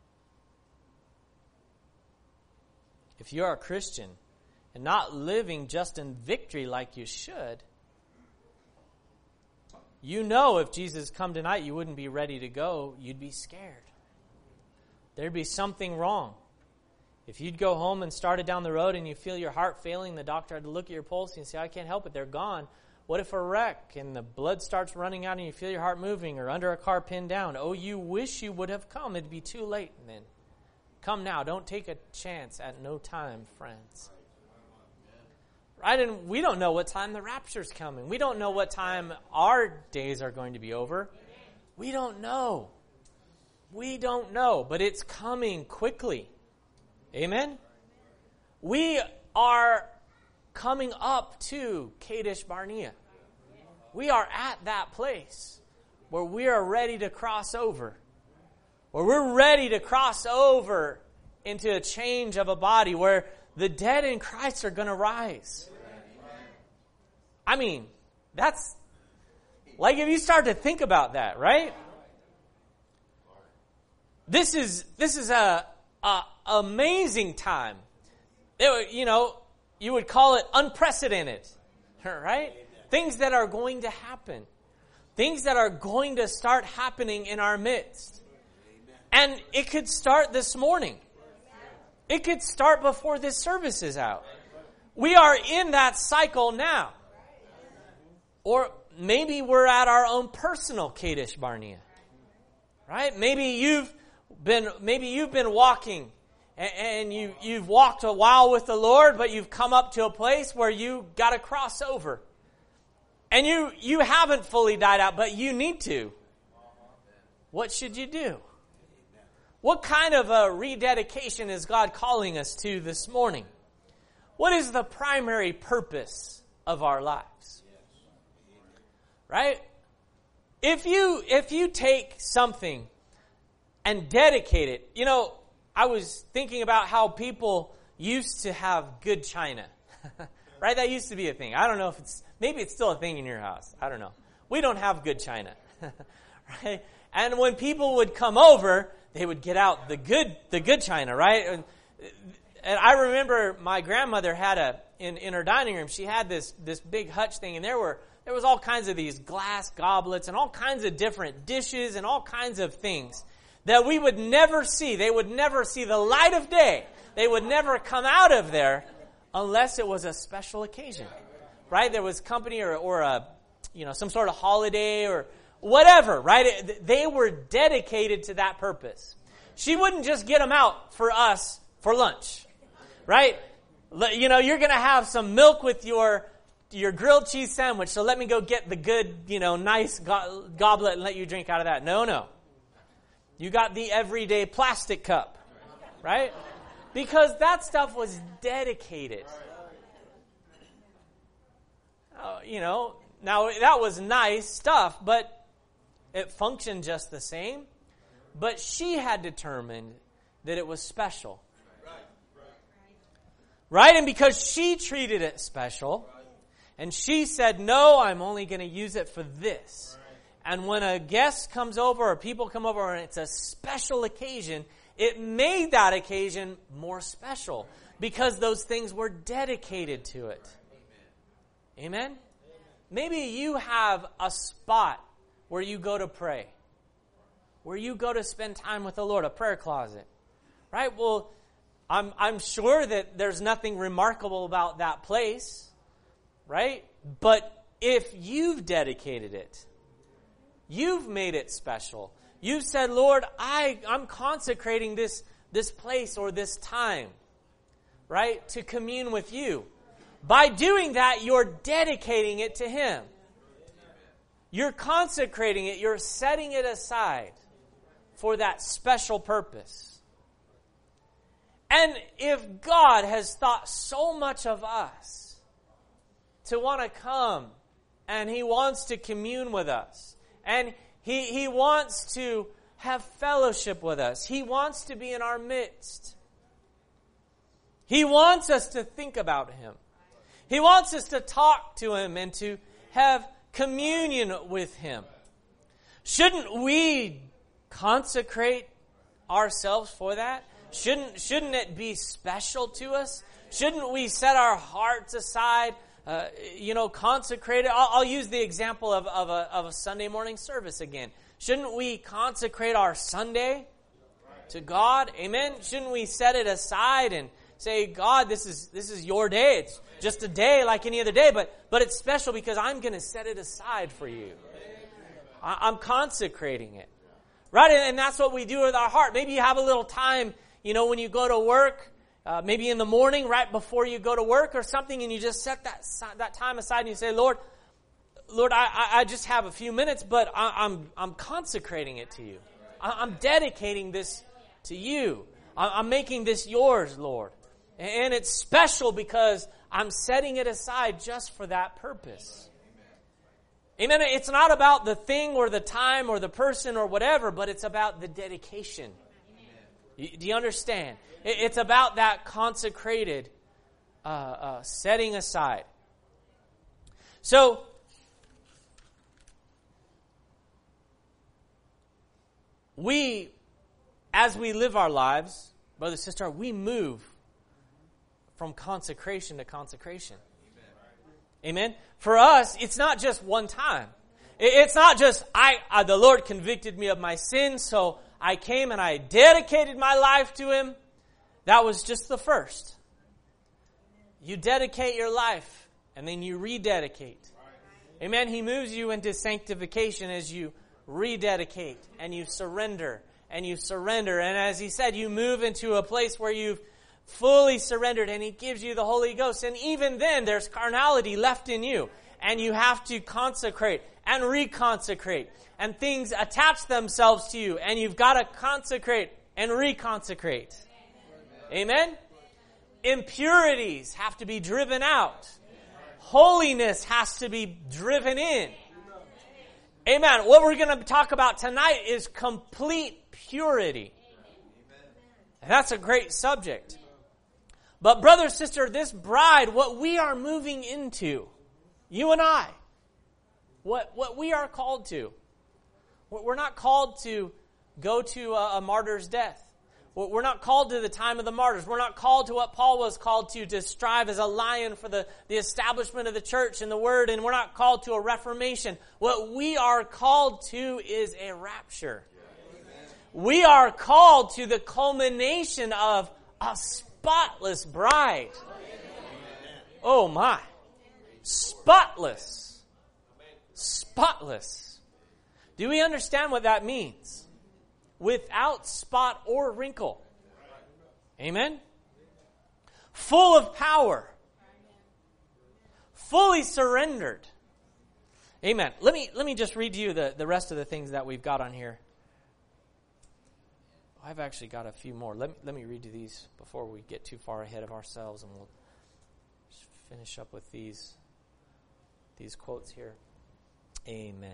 If you are a Christian and not living just in victory like you should, you know if Jesus come tonight, you wouldn't be ready to go. You'd be scared. There'd be something wrong. If you'd go home and started down the road and you feel your heart failing, the doctor had to look at your pulse and say, I can't help it, they're gone. What if a wreck and the blood starts running out and you feel your heart moving, or under a car pinned down? Oh, you wish you would have come. It'd be too late then. Come now. Don't take a chance at no time, friends. Right? And we don't know what time the rapture's coming. We don't know what time our days are going to be over. We don't know. We don't know. But it's coming quickly. Amen? We are coming up to Kadesh Barnea. We are at that place where we are ready to cross over. Where we're ready to cross over into a change of a body, where the dead in Christ are going to rise. I mean, that's like if you start to think about that, right? This is this is a, a amazing time. It, you know, you would call it unprecedented, right? Things that are going to happen. Things that are going to start happening in our midst. And it could start this morning. It could start before this service is out. We are in that cycle now. Or maybe we're at our own personal Kadesh Barnea. Right? Maybe you've been maybe you've been walking and, and you you've walked a while with the Lord, but you've come up to a place where you got to cross over. And you you haven't fully died out, but you need to. What should you do? What kind of a rededication is God calling us to this morning? What is the primary purpose of our lives. Right? If you if you take something and dedicate it, you know, I was thinking about how people used to have good china. Right? That used to be a thing. I don't know if it's, maybe it's still a thing in your house. I don't know. We don't have good china. Right? And when people would come over, they would get out the good, the good china, right? And, and I remember my grandmother had a, in, in her dining room, she had this, this big hutch thing, and there were, there was all kinds of these glass goblets and all kinds of different dishes and all kinds of things that we would never see. They would never see the light of day. They would never come out of there unless it was a special occasion, right? There was company or, or a, you know, some sort of holiday or whatever, right? It, they were dedicated to that purpose. She wouldn't just get them out for us for lunch, right? You know, you're going to have some milk with your your grilled cheese sandwich, so let me go get the good, you know, nice go- goblet and let you drink out of that. No, no. You got the everyday plastic cup, right? Because that stuff was dedicated. Uh, you know, now that was nice stuff, but it functioned just the same. But she had determined that it was special. Right? And because she treated it special, and she said, no, I'm only going to use it for this. And when a guest comes over or people come over and it's a special occasion, it made that occasion more special because those things were dedicated to it. Amen? Maybe you have a spot where you go to pray, where you go to spend time with the Lord, a prayer closet. Right? Well, I'm I'm sure that there's nothing remarkable about that place, right? But if you've dedicated it, you've made it special. You've said, Lord, I, I'm consecrating this, this place or this time, right, to commune with you. By doing that, you're dedicating it to Him. You're consecrating it. You're setting it aside for that special purpose. And if God has thought so much of us to want to come and He wants to commune with us and He, he wants to have fellowship with us. He wants to be in our midst. He wants us to think about Him. He wants us to talk to Him and to have communion with Him. Shouldn't we consecrate ourselves for that? Shouldn't, shouldn't it be special to us? Shouldn't we set our hearts aside, uh, you know, consecrate it? I'll, I'll use the example of, of, a, of a Sunday morning service again. Shouldn't we consecrate our Sunday to God? Amen? Shouldn't we set it aside and say, God, this is this is your day. It's just a day like any other day, but, but it's special because I'm going to set it aside for you. I, I'm consecrating it. Right? And, and that's what we do with our heart. Maybe you have a little time, you know, when you go to work, uh, maybe in the morning, right before you go to work or something, and you just set that that time aside and you say, Lord, Lord, I, I just have a few minutes, but I, I'm I'm consecrating it to you. I, I'm dedicating this to you. I, I'm making this yours, Lord. And it's special because I'm setting it aside just for that purpose. Amen. It's not about the thing or the time or the person or whatever, but it's about the dedication. Do you understand? It's about that consecrated uh, uh, setting aside. So, we, as we live our lives, brother, sister, we move from consecration to consecration. Amen. Amen? For us, it's not just one time. It's not just, I, I the Lord convicted me of my sins, so I came and I dedicated my life to Him. That was just the first. You dedicate your life and then you rededicate. Amen. He moves you into sanctification as you rededicate and you surrender and you surrender. And as He said, you move into a place where you've fully surrendered and He gives you the Holy Ghost. And even then there's carnality left in you and you have to consecrate and reconsecrate. And things attach themselves to you. And you've got to consecrate and reconsecrate. Amen? Impurities have to be driven out. Holiness has to be driven in. Amen. What we're going to talk about tonight is complete purity. And that's a great subject. But brother, sister, this bride, what we are moving into, you and I, what, what we are called to. We're not called to go to a, a martyr's death. We're not called to the time of the martyrs. We're not called to what Paul was called to, to strive as a lion for the, the establishment of the church and the word. And we're not called to a reformation. What we are called to is a rapture. Amen. We are called to the culmination of a spotless bride. Amen. Oh my. Spotless. Spotless. Do we understand what that means? Without spot or wrinkle. Amen? Full of power. Fully surrendered. Amen. Let me let me just read you the, the rest of the things that we've got on here. I've actually got a few more. Let me, let me read you these before we get too far ahead of ourselves, and we'll just finish up with these, these quotes here. Amen.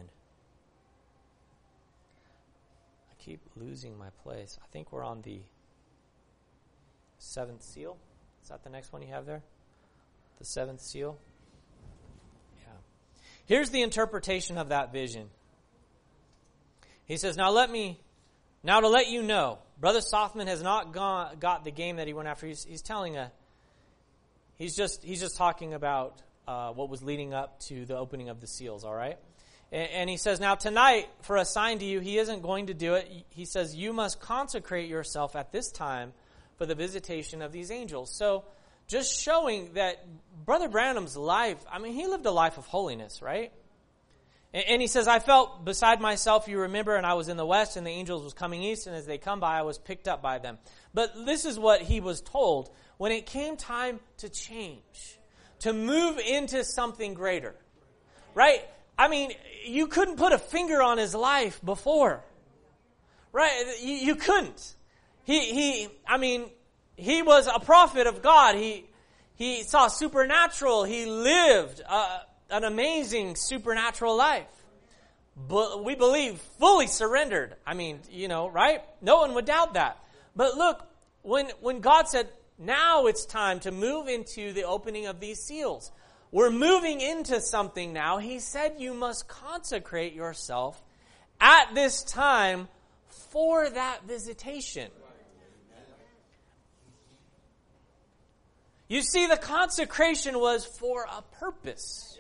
Keep losing my place. I think we're on the seventh seal. Is that the next one you have there? The seventh seal? Yeah. Here's the interpretation of that vision. He says, now let me, now to let you know, Brother Sothman has not gone, got the game that he went after. He's, he's telling a, he's just, he's just talking about uh, what was leading up to the opening of the seals, all right? And he says, now tonight, for a sign to you, he isn't going to do it. He says, you must consecrate yourself at this time for the visitation of these angels. So just showing that Brother Branham's life, I mean, he lived a life of holiness, right? And he says, I felt beside myself, you remember, and I was in the west, and the angels was coming east, and as they come by, I was picked up by them. But this is what he was told. When it came time to change, to move into something greater, right? I mean, you couldn't put a finger on his life before. Right? You, you couldn't. He, he, I mean, he was a prophet of God. He, he saw supernatural. He lived uh, an amazing supernatural life. But we believe fully surrendered. I mean, you know, right? No one would doubt that. But look, when, when God said, now it's time to move into the opening of these seals. We're moving into something now. He said you must consecrate yourself at this time for that visitation. You see, the consecration was for a purpose.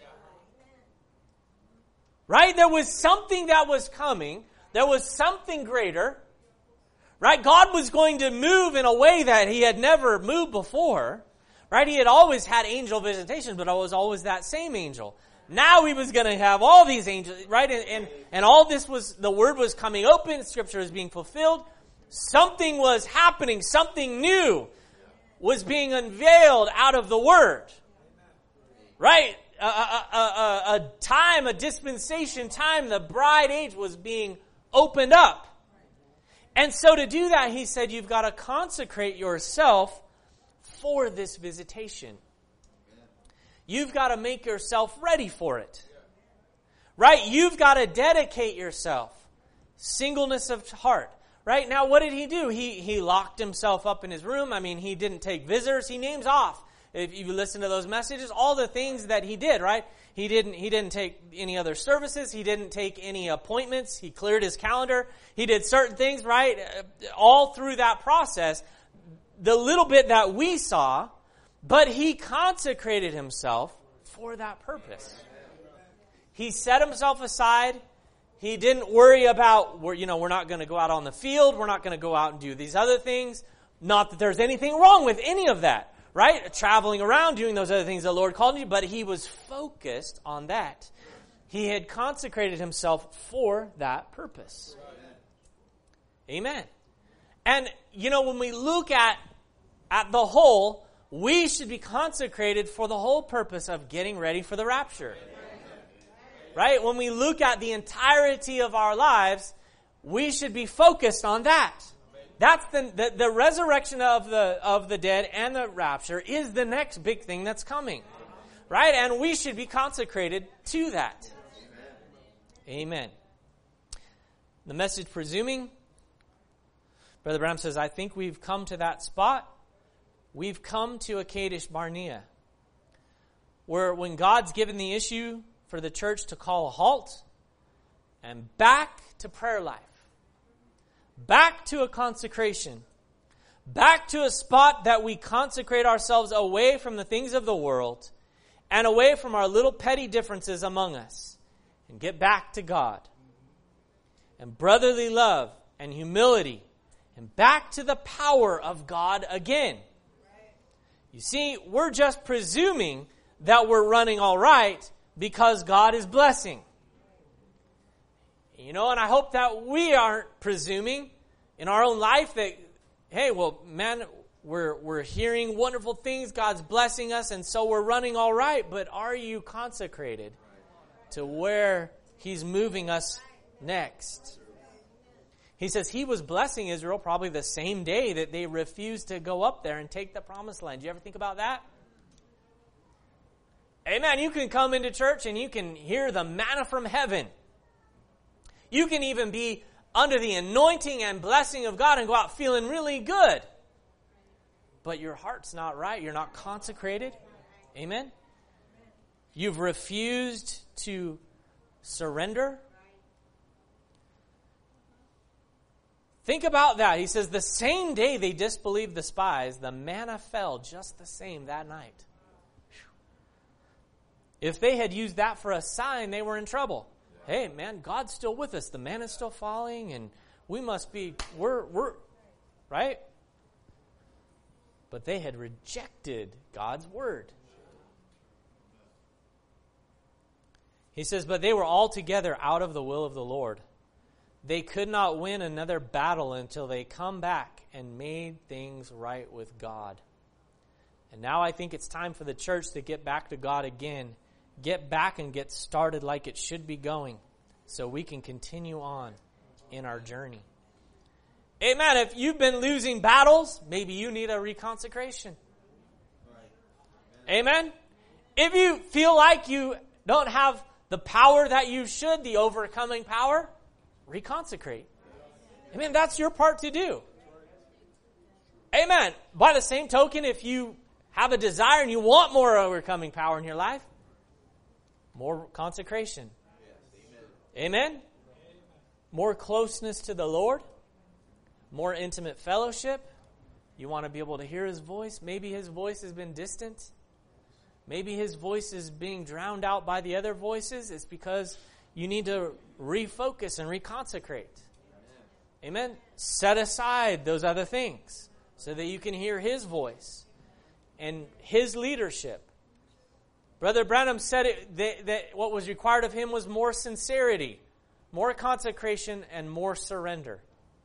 Right? There was something that was coming. There was something greater. Right? God was going to move in a way that he had never moved before. Right? He had always had angel visitations, but it was always that same angel. Now he was going to have all these angels, right? And, and, and all this was, the word was coming open, Scripture was being fulfilled. Something was happening, something new was being unveiled out of the word. Right? A, a, a, a, a time, a dispensation time, the bride age was being opened up. And so to do that, he said, you've got to consecrate yourself for this visitation. You've got to make yourself ready for it. Right? You've got to dedicate yourself. Singleness of heart. Right? Now, what did he do? He he locked himself up in his room. I mean, he didn't take visitors. He names off, if you listen to those messages, all the things that he did, right? He didn't he didn't take any other services. He didn't take any appointments. He cleared his calendar. He did certain things, right? All through that process. The little bit that we saw, but he consecrated himself for that purpose. He set himself aside. He didn't worry about, we're, you know, we're not going to go out on the field. We're not going to go out and do these other things. Not that there's anything wrong with any of that, right? Traveling around, doing those other things the Lord called him, but he was focused on that. He had consecrated himself for that purpose. Amen. And, you know, when we look at, at the whole, we should be consecrated for the whole purpose of getting ready for the rapture. Right? When we look at the entirety of our lives, we should be focused on that. That's the, the, the resurrection of the, of the dead and the rapture is the next big thing that's coming. Right? And we should be consecrated to that. Amen. Amen. The message presuming, Brother Branham says, I think we've come to that spot. We've come to a Kadesh Barnea, where when God's given the issue for the church to call a halt and back to prayer life, back to a consecration, back to a spot that we consecrate ourselves away from the things of the world and away from our little petty differences among us and get back to God and brotherly love and humility and back to the power of God again. You see, we're just presuming that we're running all right because God is blessing. You know, and I hope that we aren't presuming in our own life that, hey, well, man, we're we're hearing wonderful things, God's blessing us, and so we're running all right. But are you consecrated to where He's moving us next? He says He was blessing Israel probably the same day that they refused to go up there and take the promised land. Do you ever think about that? Amen. You can come into church and you can hear the manna from heaven. You can even be under the anointing and blessing of God and go out feeling really good. But your heart's not right. You're not consecrated. Amen. You've refused to surrender. Think about that. He says the same day they disbelieved the spies, the manna fell just the same that night. If they had used that for a sign, they were in trouble. Hey, man, God's still with us. The manna's still falling, and we must be, we're, we're, right? But they had rejected God's word. He says, but they were altogether out of the will of the Lord. They could not win another battle until they come back and made things right with God. And now I think it's time for the church to get back to God again. Get back and get started like it should be going so we can continue on in our journey. Amen. If you've been losing battles, maybe you need a reconsecration. Amen. If you feel like you don't have the power that you should, the overcoming power, reconsecrate. Amen. That's your part to do. Amen. By the same token, if you have a desire and you want more overcoming power in your life, more consecration. Amen. More closeness to the Lord. More intimate fellowship. You want to be able to hear His voice. Maybe His voice has been distant. Maybe His voice is being drowned out by the other voices. It's because you need to refocus and reconsecrate. Amen. Set aside those other things so that you can hear His voice and His leadership. Brother Branham said it, that, that what was required of him was more sincerity, more consecration, and more surrender.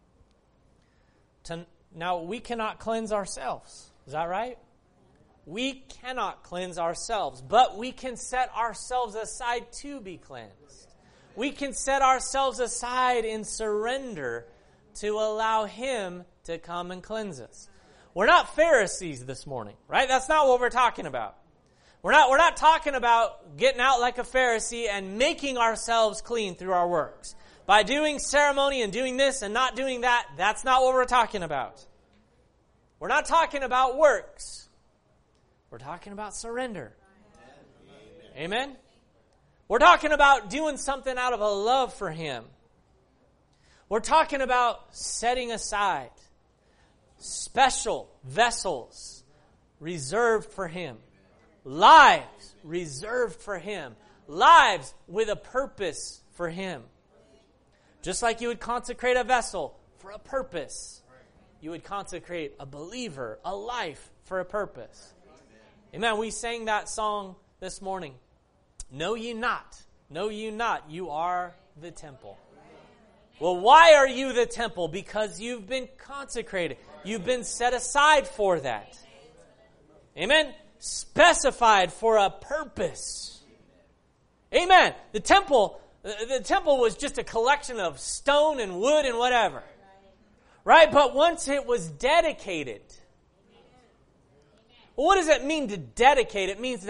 To, now, we cannot cleanse ourselves. Is that right? We cannot cleanse ourselves, but we can set ourselves aside to be cleansed. We can set ourselves aside in surrender to allow Him to come and cleanse us. We're not Pharisees this morning, right? That's not what we're talking about. We're not, we're not talking about getting out like a Pharisee and making ourselves clean through our works. By doing ceremony and doing this and not doing that, that's not what we're talking about. We're not talking about works. We're talking about surrender. Amen? Amen? We're talking about doing something out of a love for Him. We're talking about setting aside special vessels reserved for Him. Lives reserved for Him. Lives with a purpose for Him. Just like you would consecrate a vessel for a purpose, you would consecrate a believer, a life for a purpose. Amen. We sang that song this morning. Know ye not, know ye not, you are the temple. Well, why are you the temple? Because you've been consecrated. You've been set aside for that. Amen. Specified for a purpose. Amen. The temple, the temple was just a collection of stone and wood and whatever. Right? But once it was dedicated. Well, what does it mean to dedicate? It means that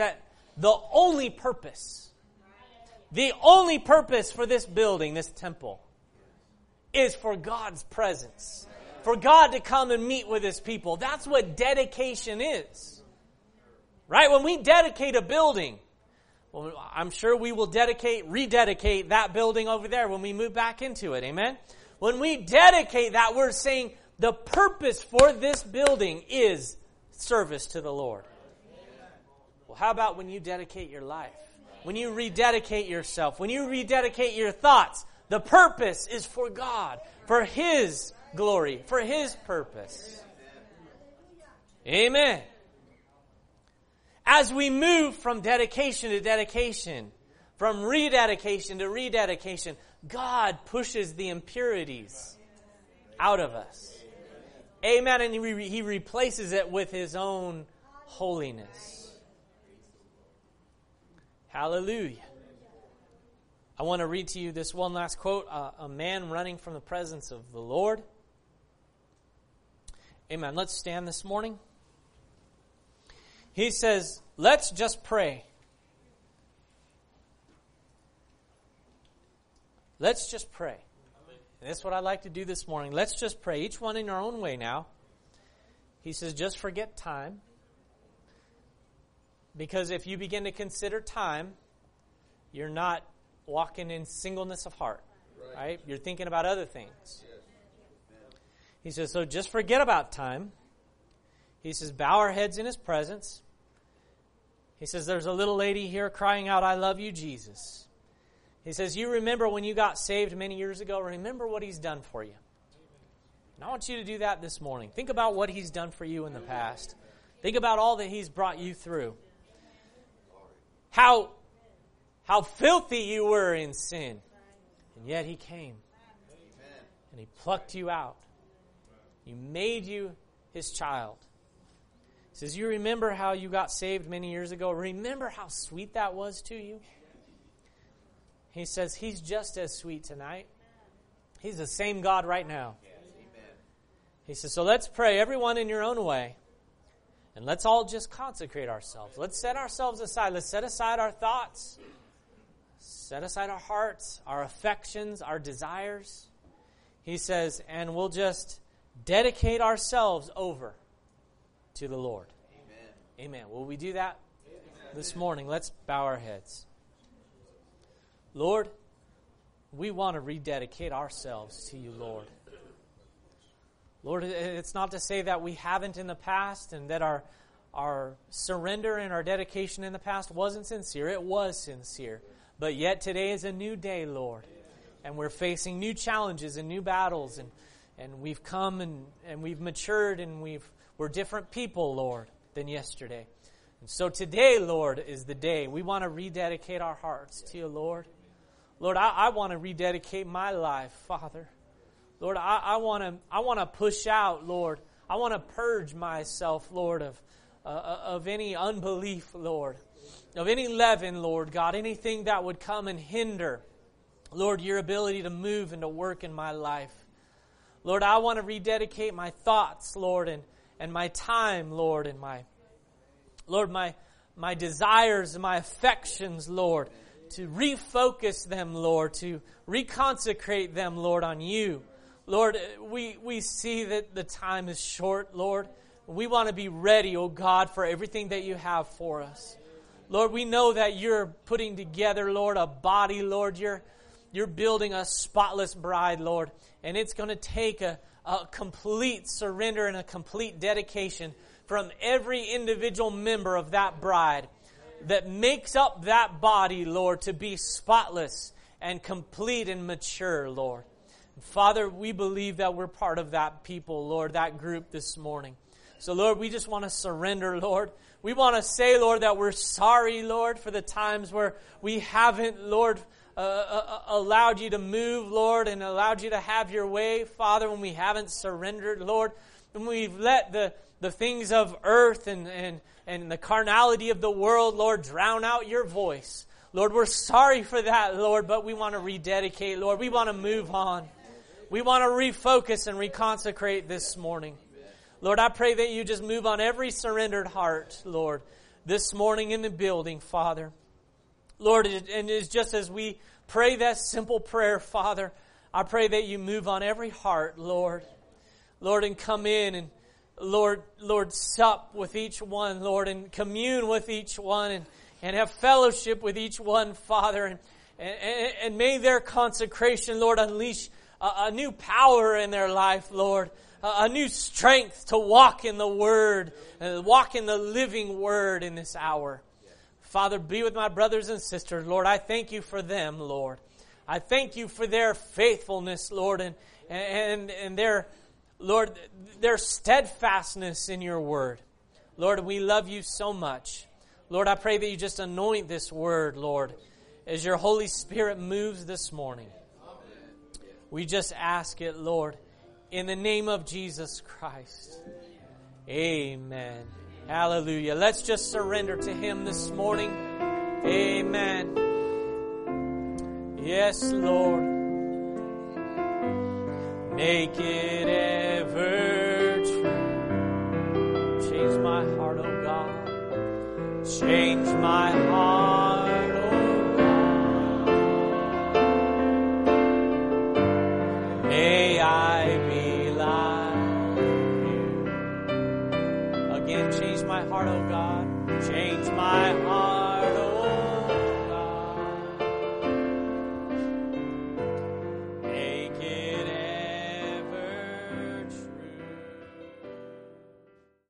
the only purpose, the only purpose for this building, this temple, is for God's presence. For God to come and meet with His people. That's what dedication is. Right? When we dedicate a building, well, I'm sure we will dedicate, rededicate that building over there when we move back into it. Amen? When we dedicate that, we're saying the purpose for this building is service to the Lord. Well, how about when you dedicate your life? When you rededicate yourself, when you rededicate your thoughts, the purpose is for God, for His glory, for His purpose. Amen. As we move from dedication to dedication, from rededication to rededication, God pushes the impurities out of us. Amen. And He, he replaces it with His own holiness. Hallelujah. I want to read to you this one last quote. Uh, a man running from the presence of the Lord. Amen. Let's stand this morning. He says, let's just pray. Let's just pray. And that's what I'd like to do this morning. Let's just pray, each one in our own way now. He says, just forget time. Because if you begin to consider time, you're not walking in singleness of heart. Right? right? You're thinking about other things. He says, so just forget about time. He says, bow our heads in His presence. He says, there's a little lady here crying out, I love you, Jesus. He says, you remember when you got saved many years ago? Remember what He's done for you. And I want you to do that this morning. Think about what He's done for you in the past. Think about all that He's brought you through. How, how filthy you were in sin. And yet He came. And He plucked you out. He made you His child. He says, you remember how you got saved many years ago? Remember how sweet that was to you? He says, He's just as sweet tonight. He's the same God right now. He says, so let's pray, everyone in your own way. And let's all just consecrate ourselves. Let's set ourselves aside. Let's set aside our thoughts. Set aside our hearts, our affections, our desires. He says, and we'll just dedicate ourselves over to the Lord. Amen. Amen. Will we do that Amen. This morning? Let's bow our heads. Lord, we want to rededicate ourselves to You, Lord. Lord, it's not to say that we haven't in the past and that our our surrender and our dedication in the past wasn't sincere. It was sincere. But yet today is a new day, Lord. And we're facing new challenges and new battles. And, and we've come and, and we've matured and we've, we're different people, Lord, than yesterday. And so today, Lord, is the day. We want to rededicate our hearts to You, Lord. Lord, I, I want to rededicate my life, Father. Lord, I, I want to I want to push out, Lord. I want to purge myself, Lord, of uh, of any unbelief, Lord, of any leaven, Lord God, anything that would come and hinder, Lord, Your ability to move and to work in my life. Lord, I want to rededicate my thoughts, Lord, and, and my time, Lord, and my Lord, my my desires and my affections, Lord, to refocus them, Lord, to reconsecrate them, Lord, on You. Lord, we, we see that the time is short, Lord. We want to be ready, oh God, for everything that You have for us. Lord, we know that You're putting together, Lord, a body, Lord. You're, you're building a spotless bride, Lord. And it's going to take a, a complete surrender and a complete dedication from every individual member of that bride that makes up that body, Lord, to be spotless and complete and mature, Lord. Father, we believe that we're part of that people, Lord, that group this morning. So, Lord, we just want to surrender, Lord. We want to say, Lord, that we're sorry, Lord, for the times where we haven't, Lord, uh, uh, allowed You to move, Lord, and allowed You to have Your way, Father, when we haven't surrendered, Lord. When we've let the, the things of earth and, and, and the carnality of the world, Lord, drown out Your voice. Lord, we're sorry for that, Lord, but we want to rededicate, Lord. We want to move on. We want to refocus and reconsecrate this morning. Lord, I pray that You just move on every surrendered heart, Lord. this morning in the building, Father. Lord, and it's just as we pray that simple prayer, Father, I pray that you move on every heart, Lord. Lord, and come in and, Lord, Lord, sup with each one, Lord, and commune with each one and, and have fellowship with each one, Father. And, and, and may their consecration, Lord, unleash a, a new power in their life, Lord. A, a new strength to walk in the Word, and walk in the living Word in this hour. Father, be with my brothers and sisters, Lord. I thank you for them, Lord. I thank you for their faithfulness, Lord, and, and, and their, Lord, their steadfastness in your word. Lord, we love you so much. Lord, I pray that you just anoint this word, Lord, as your Holy Spirit moves this morning. We just ask it, Lord, in the name of Jesus Christ. Amen. Hallelujah. Let's just surrender to Him this morning. Amen. Yes, Lord. Make it ever true. Change my heart, oh God. Change my heart, oh God. May I be like you. Again, change my heart, oh God. Change my heart, oh God.